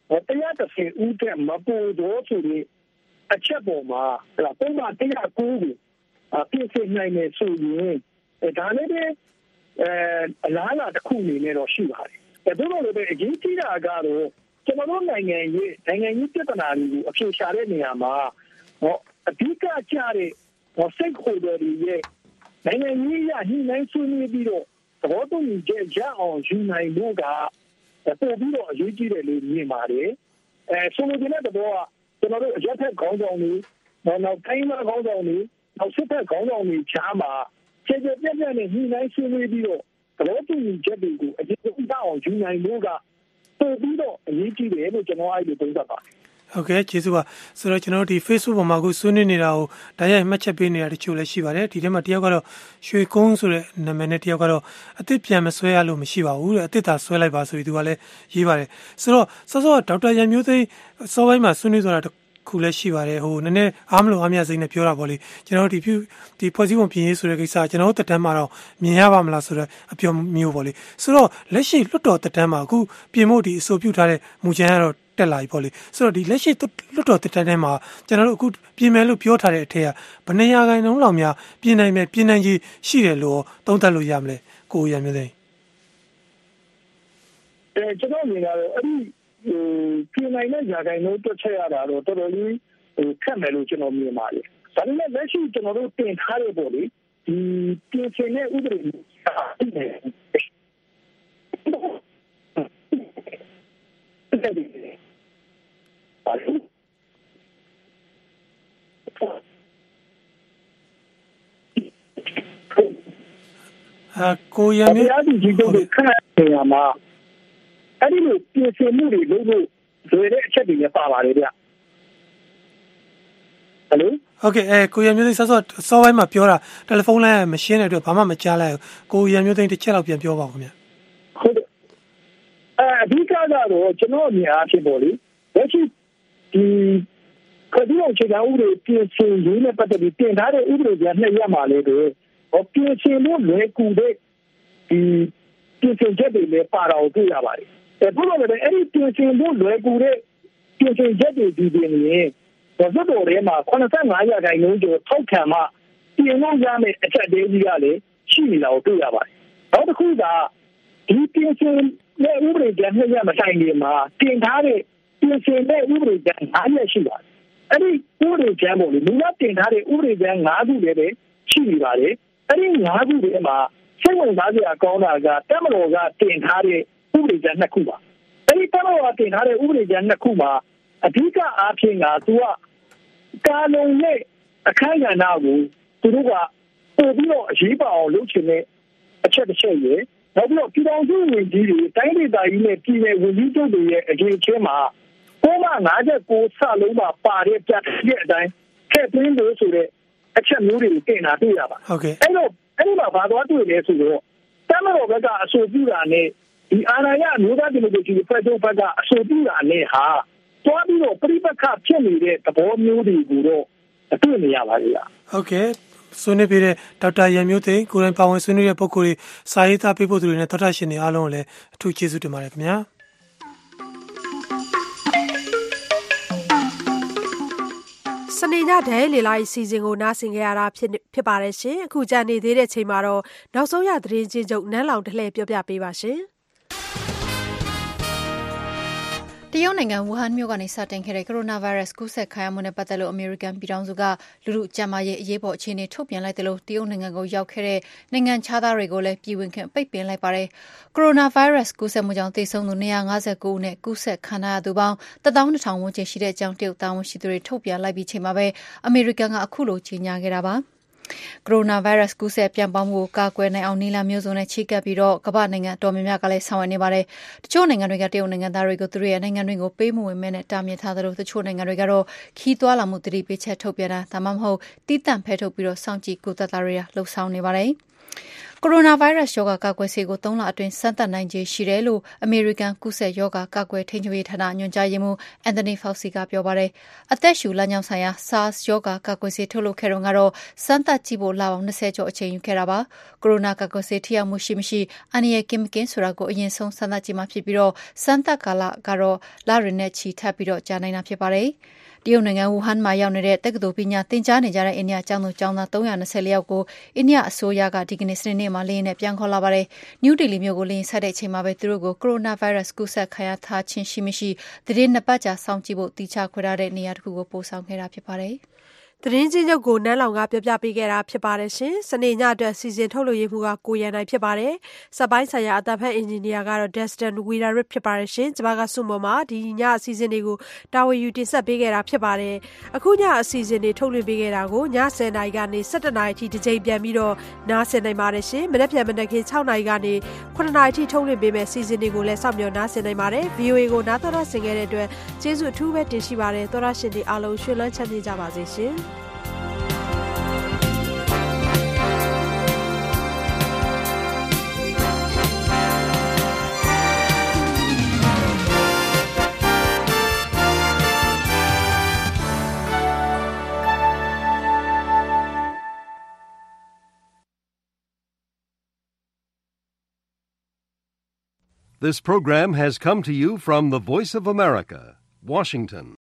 130ဦးတက်မပိုတော့ဆိုပြီးအချက်ပေါ်မှာပုံမှန်109ကိုပြင်ဆင်နိုင်မယ်ဆိုရင်ဒါလည်းပဲအလားအလာတစ်ခုအနေနဲ့တော့ရှိပါတယ်ဒါတော့လည်းအရေးကြီးတာကတော့ကျွန်တော်တို့နိုင်ငံရေးပြဿနာတွေကိုအဖြေရှာတဲ့နေရာမှာအဓိကကျတဲ့စိတ်ခိုးတွေရဲ့နိုင်ငံရေးရညှိနှိုင်းဆွေးနွေးပြီးတော့သဘောတူညီချက်ရအောင်ယူနိုင်ဖို့ကပို့ပြီးတော့အရေးကြီးတယ်လို့မြင်ပါတယ်ဆိုလိုချင်တဲ့သဘောကကျွန်တော်တို့အရက်ဖက်ခေါင်းဆောင်တွေနောက်တိုင်းသားခေါင်းဆောင်တွေနောက်စစ်ဖက်ခေါင်းဆောင်တွေချားမှာကျေကျေပြတ်ပြတ်နဲ့ညှိနှိုင်းဆွေးနွေးပြီးတော့သဘောတူညီချက်တွေကိုအရေးကြီးအောင်ယူနိုင်ဖို့ကပို့ပြီးတော့အရေးကြီးတယ်လို့ကျွန်တော်အဲ့လိုသုံးသပ်ပါတယ်ဟုတ်ကဲ့ကျေးဇူးပါဆိုတော့ကျွန်တော်တို့ဒီ Facebook ပေါ်မှာအခုဆွေးနွေးနေတာကိုဓာတ်ရိုက်မှတ်ချက်ပေးနေတာတချို့လည်းရှိပါတယ်ဒီထဲမှာတယောက်ကတော့ရွှေကုန်းဆိုတဲ့နာမည်နဲ့တယောက်ကတော့အသစ်ပြန်မဆွဲရလို့မရှိပါဘူးတဲ့အသစ်သာဆွဲလိုက်ပါဆိုပြီးသူကလည်းရေးပါတယ်ဆိုတော့စောစောဒေါက်တာရန်မျိုးသိန်းစောပိုင်းမှာဆွေးနွေးသွားတာခုလည်းရှိပါတယ်ဟိုနည်းနည်းအားမလို့အားမရစိမ့်နဲ့ပြောတာပေါ့လေကျွန်တော်တို့ဒီဖွဲ့စည်းပုံပြင်ရေးဆိုတဲ့ကိစ္စကျွန်တော်တို့တက်တန်းမှာတော့မြင်ရပါမလားဆိုတော့အပြောမျိုးပေါ့လေဆိုတော့လက်ရှိလွတ်တော်တက်တန်းမှာအခုပြင်ဖို့ဒီအဆိုပြုထားတဲ့မူကြမ်းကတော့တက်လာပြီပေါ့လေဆိုတော့ဒီလက်ရှိလွတ်တော်တက်တန်းထဲမှာကျွန်တော်တို့အခုပြင်မယ်လို့ပြောထားတဲ့အထက်ကဘယ်နေရာခိုင်နှုန်းလောက်များပြင်နိုင်မယ်ပြင်နိုင်ကြီးရှိတယ်လို့သုံးသပ်လို့ရမလဲကိုရမျိုးသိန်းကျွန်တော်မြင်တာတော့အဲ့ဒီပြင်နိုင်တဲ့ຢာခိုင်နှုန်းတွက်ချက်ရတာတော့တော်တော်လေးခက်မယ်လို့ကျွန်တော်မြင်ပါတယ်ဒါပေမဲ့လက်ရှိကျွန်တော်တို့တင်ထားရပေါ့လေဒီပြင်ဆင်တဲ့ဥပဒေကိုရမျိုးဒီတို့ခက်နေရမှာအဲ့ဒီလိုပြင်ဆင်မှုတွေလုပ်လို့ဇွေတဲ့အချက်တွေလည်းပါပါတယ်ဗျဟယ်လိုဟုတ်ကဲ့ကိုရမျိုးသိန်းစောပိုင်းမှာပြောတာတယ်လီဖုန်းလိုင်းမရှင်းတဲ့အတွက်ဘာမှမကြားလိုက်ဘူးကိုရမျိုးသိန်းတစ်ချက်လောက်ပြန်ပြောပါဦးခင်ဗျဟုတ်တယ်အဓိကတော့ကျွန်တော်အမြင်အားဖြင့်ပေါ့လေလက်ရှိဒီခရီးအောင်ချေကဥပဒေပြင်ဆင်ရေးနဲ့ပတ်သက်ပြီးတင်ထားတဲ့ဥပဒေကြီးနှစ်ရက်မှလည်းပဲပြင်ဆင်လို့လွယ်ကူတဲ့ဒီပြင်ဆင်ချက်တွေလည်းပါတော့တွေ့ရပါတယ်ဘုရားလည်းအဲ့ဒီပြင်ဆင်ဖို့လွယ်ကူတဲ့ပြင်ဆင်ချက်တွေဒီပြင်ရင်ဘယ်လိုလဲမှာ85ရာခိုင်နှုန်းကျော်ထောက်ခံမှပြင်လို့ရမယ့်အချက်တွေကြီးကလည်းရှိနေတာကိုတွေ့ရပါတယ်နောက်တစ်ခုကဒီပြင်ဆင်တဲ့ဥပဒေကြမ်းနှစ်ရက်မတိုင်ခင်မှာတင်ထားတဲ့ပြင်ဆင်တဲ့ဥပဒေကြမ်း5ရက်ရှိပါတယ်အဲ့ဒီဥပဒေကြမ်းပေါ့လေလူကတင်ထားတဲ့ဥပဒေကြမ်း5ခုလည်းပဲရှိနေပါတယ်အဲ့ဒီ5ခုထဲမှာစိတ်ဝင်စားစရာကောင်းတာကတက်မတော်ကတင်ထားတဲ့ဥပဒေကြမ်း2ခုပါအဲ့ဒီတက်မတော်ကတင်ထားတဲ့ဥပဒေကြမ်း2ခုမှာအဓိကအားဖြင့်ကသူကကာလုံရဲ့အခမ်းကဏ္ဍကိုသူတို့ကပို့ပြီးတော့အရေးပါအောင်လုပ်ချင်တဲ့အချက်တစ်ချက်ရယ်နောက်ပြီးတော့ပြည်ထောင်စုဝန်ကြီးတွေတိုင်းဒေသကြီးနဲ့ပြည်နယ်ဝန်ကြီးချုပ်တွေရဲ့အရေးချင်းမှာပုံမှန်59စလုံးမှာပါတဲ့ပြတ်တဲ့အတိုင်းထည့်သွင်းလို့ဆိုတဲ့အချက်မျိုးတွေတင်တာတွေ့ရပါဟုတ်ကဲ့အဲ့ဒီမှာဘာသွားတွေ့လဲဆိုတော့တမတော်ဘက်ကအဆိုပြုတာနဲ့ဒီအာဏာရမျိုးသားဒီမိုကရေစီဖွဲ့ချုပ်ဘက်ကအဆိုပြုတာနဲ့ဟာတွားပြီးတော့ပြိပခဖြစ်နေတဲ့သဘောမျိုးတွေကိုတော့တွေ့နေရပါလေ။ဟုတ်ကဲ့ဆွေးနွေးပြတဲ့ဒေါက်တာရန်မျိုးသိန်းကိုယ်တိုင်ပါဝင်ဆွေးနွေးတဲ့ပုဂ္ဂိုလ်တွေစာရေးသားပေးဖို့သူတွေနဲ့သောတာရှင်တွေအားလုံးကိုလည်းအထူးကျေးဇူးတင်ပါတယ်ခင်ဗျာ။စနေညဒဲလေလာစီစဉ်ကိုနားဆင်ကြရတာဖြစ်ပါတယ်ရှင်အခုကြံနေသေးတဲ့ချိန်မှာတော့နောက်ဆုံးရသတင်းချင်းချုပ်နန်းလောင်တလှည့်ပြောပြပေးပါရှင်တရုတ်နိုင်ငံဝူဟန်မြို့ကနေစတင်ခဲ့တဲ့ကိုရိုနာဗိုင်းရပ်စ်ကူးစက်ခံရမှုနဲ့ပတ်သက်လို့အမေရိကန်ပြည်ထောင်စုကလူထုကျန်းမာရေးအရေးပေါ်အခြေအနေထုတ်ပြန်လိုက်တယ်လို့တရုတ်နိုင်ငံကိုရောက်ခဲ့တဲ့နိုင်ငံခြားသားတွေကိုလည်းပြည်ဝင်ခွင့်ပိတ်ပင်လိုက်ပါတယ်။ကိုရိုနာဗိုင်းရပ်စ်ကူးစက်မှုကြောင့်သေဆုံးသူ259ဦးနဲ့ကူးစက်ခံရသူပေါင်း12000ဝန်းကျင်ရှိတဲ့အကြောင်းတရုတ်တာဝန်ရှိသူတွေထုတ်ပြန်လိုက်ပြီးချိန်မှာပဲအမေရိကန်ကအခုလိုကြေညာခဲ့တာပါ။ကိုရိုနာဗိုင်းရပ်စ်ကူးစက်ပြန့်ပွားမှုကိုကာကွယ်နိုင်အောင်နည်းလမ်းမျိုးစုံနဲ့ချဉ်းကပ်ပြီးတော့ကမ္ဘာနိုင်ငံတော်များများကလည်းဆောင်ရွက်နေပါတယ်။တချို့နိုင်ငံတွေကတရုတ်နိုင်ငံသားတွေကိုသူတို့ရဲ့နိုင်ငံတွေကိုပေးမဝင်မဲနဲ့တားမြစ်ထားသလိုတချို့နိုင်ငံတွေကတော့ခီးသွွာလာမှုတတိပေးချက်ထုတ်ပြန်တာဒါမှမဟုတ်တီးတန့်ဖဲထုတ်ပြီးတော့စောင့်ကြည့်ကုသတာတွေလှုပ်ဆောင်နေပါတယ်။ကိုရိုနာဗိုင်းရပ်စ်ရောဂါကာကွယ်ဆေးကို3လအတွင်းစမ်းသပ်နိုင်ခြေရှိတယ်လို့အမေရိကန်ကူးစက်ရောဂါကာကွယ်ထိန်းချုပ်ရေးဌာနညွှန်ကြားရေးမှူးအန်တိုနီဖောက်စီကပြောပါတယ်။အသက်ရှူလမ်းကြောင်းဆိုင်ရာ SARS ရောဂါကာကွယ်ဆေးထုတ်လုပ်ခဲ့တော့ကတော့စမ်းသပ်ကြည့်ဖို့လပေါင်း20ကျော်အချိန်ယူခဲ့တာပါ။ကိုရိုနာကာကွယ်ဆေးထိရောက်မှုရှိမရှိအန္တရာယ်ကင်းမကင်းဆိုတာကိုအရင်ဆုံးစမ်းသပ်ကြည့်မှဖြစ်ပြီးတော့စမ်းသပ်ကာလကတော့လရင်းနဲ့ချီထပ်ပြီးတော့ကြာနိုင်တာဖြစ်ပါတယ်။တရုတ်နိုင်ငံဝူဟန်မှာရောက်နေတဲ့တက္ကသိုလ်ပညာသင်ကြားနေကြတဲ့အိန္ဒိယကျောင်းသူကျောင်းသား324ယောက်ကိုအိန္ဒိယအစိုးရကဒီကနေ့စနေနေ့မှာလေယာဉ်နဲ့ပြန်ခေါ်လာပါတယ်။နယူးဒေလီမြို့ကိုလေယာဉ်ဆိုက်တဲ့အချိန်မှာပဲသူတို့ကိုကိုရိုနာဗိုင်းရပ်စ်ကူးစက်ခံရထားခြင်းရှိမရှိသီတင်း2ပတ်ကြာစောင့်ကြည့်ဖို့တိကျခွဲထားတဲ့နေရာတစ်ခုကိုပို့ဆောင်ခဲ့တာဖြစ်ပါတယ်။သတင်းချင်းချုပ်ကိုနန်းလောင်ကပြောပြပေးခဲ့တာဖြစ်ပါတယ်ရှင်။စနေညအတွက်စီစဉ်ထုတ်လွှင့်မှုကကိုရန်နိုင်ဖြစ်ပါတယ်။စပိုင်းဆိုင်ရာအတဖက်အင်ဂျင်နီယာကတော့ Destin Widerrip ဖြစ်ပါတယ်ရှင်။ကျွန်မကစုမမှာဒီညအစီအစဉ်တွေကိုတာဝန်ယူတင်ဆက်ပေးခဲ့တာဖြစ်ပါတယ်။အခုညအစီအစဉ်တွေထုတ်လွှင့်ပေးခဲ့တာကိုည10:00နာရီကနေ17:00နာရီအထိတစ်ချိန်ပြန်ပြီးတော့နားဆင်နိုင်ပါတယ်ရှင်။မနက်ဖြန်မနက်ခင်း6:00နာရီကနေ9:00နာရီအထိထုတ်လွှင့်ပေးမယ့်စီစဉ်တွေကိုလည်းစောင့်မျှော်နားဆင်နိုင်ပါတယ်။ VOA ကိုနားတော်ဆင်ခဲ့တဲ့အတွက်ကျေးဇူးအထူးပဲတင်ရှိပါတယ်။သောရရှင်တွေအားလုံးရွှေလန်းချမ်းမြေ့ကြပါစေရှင်။ This program has come to you from the Voice of America, Washington.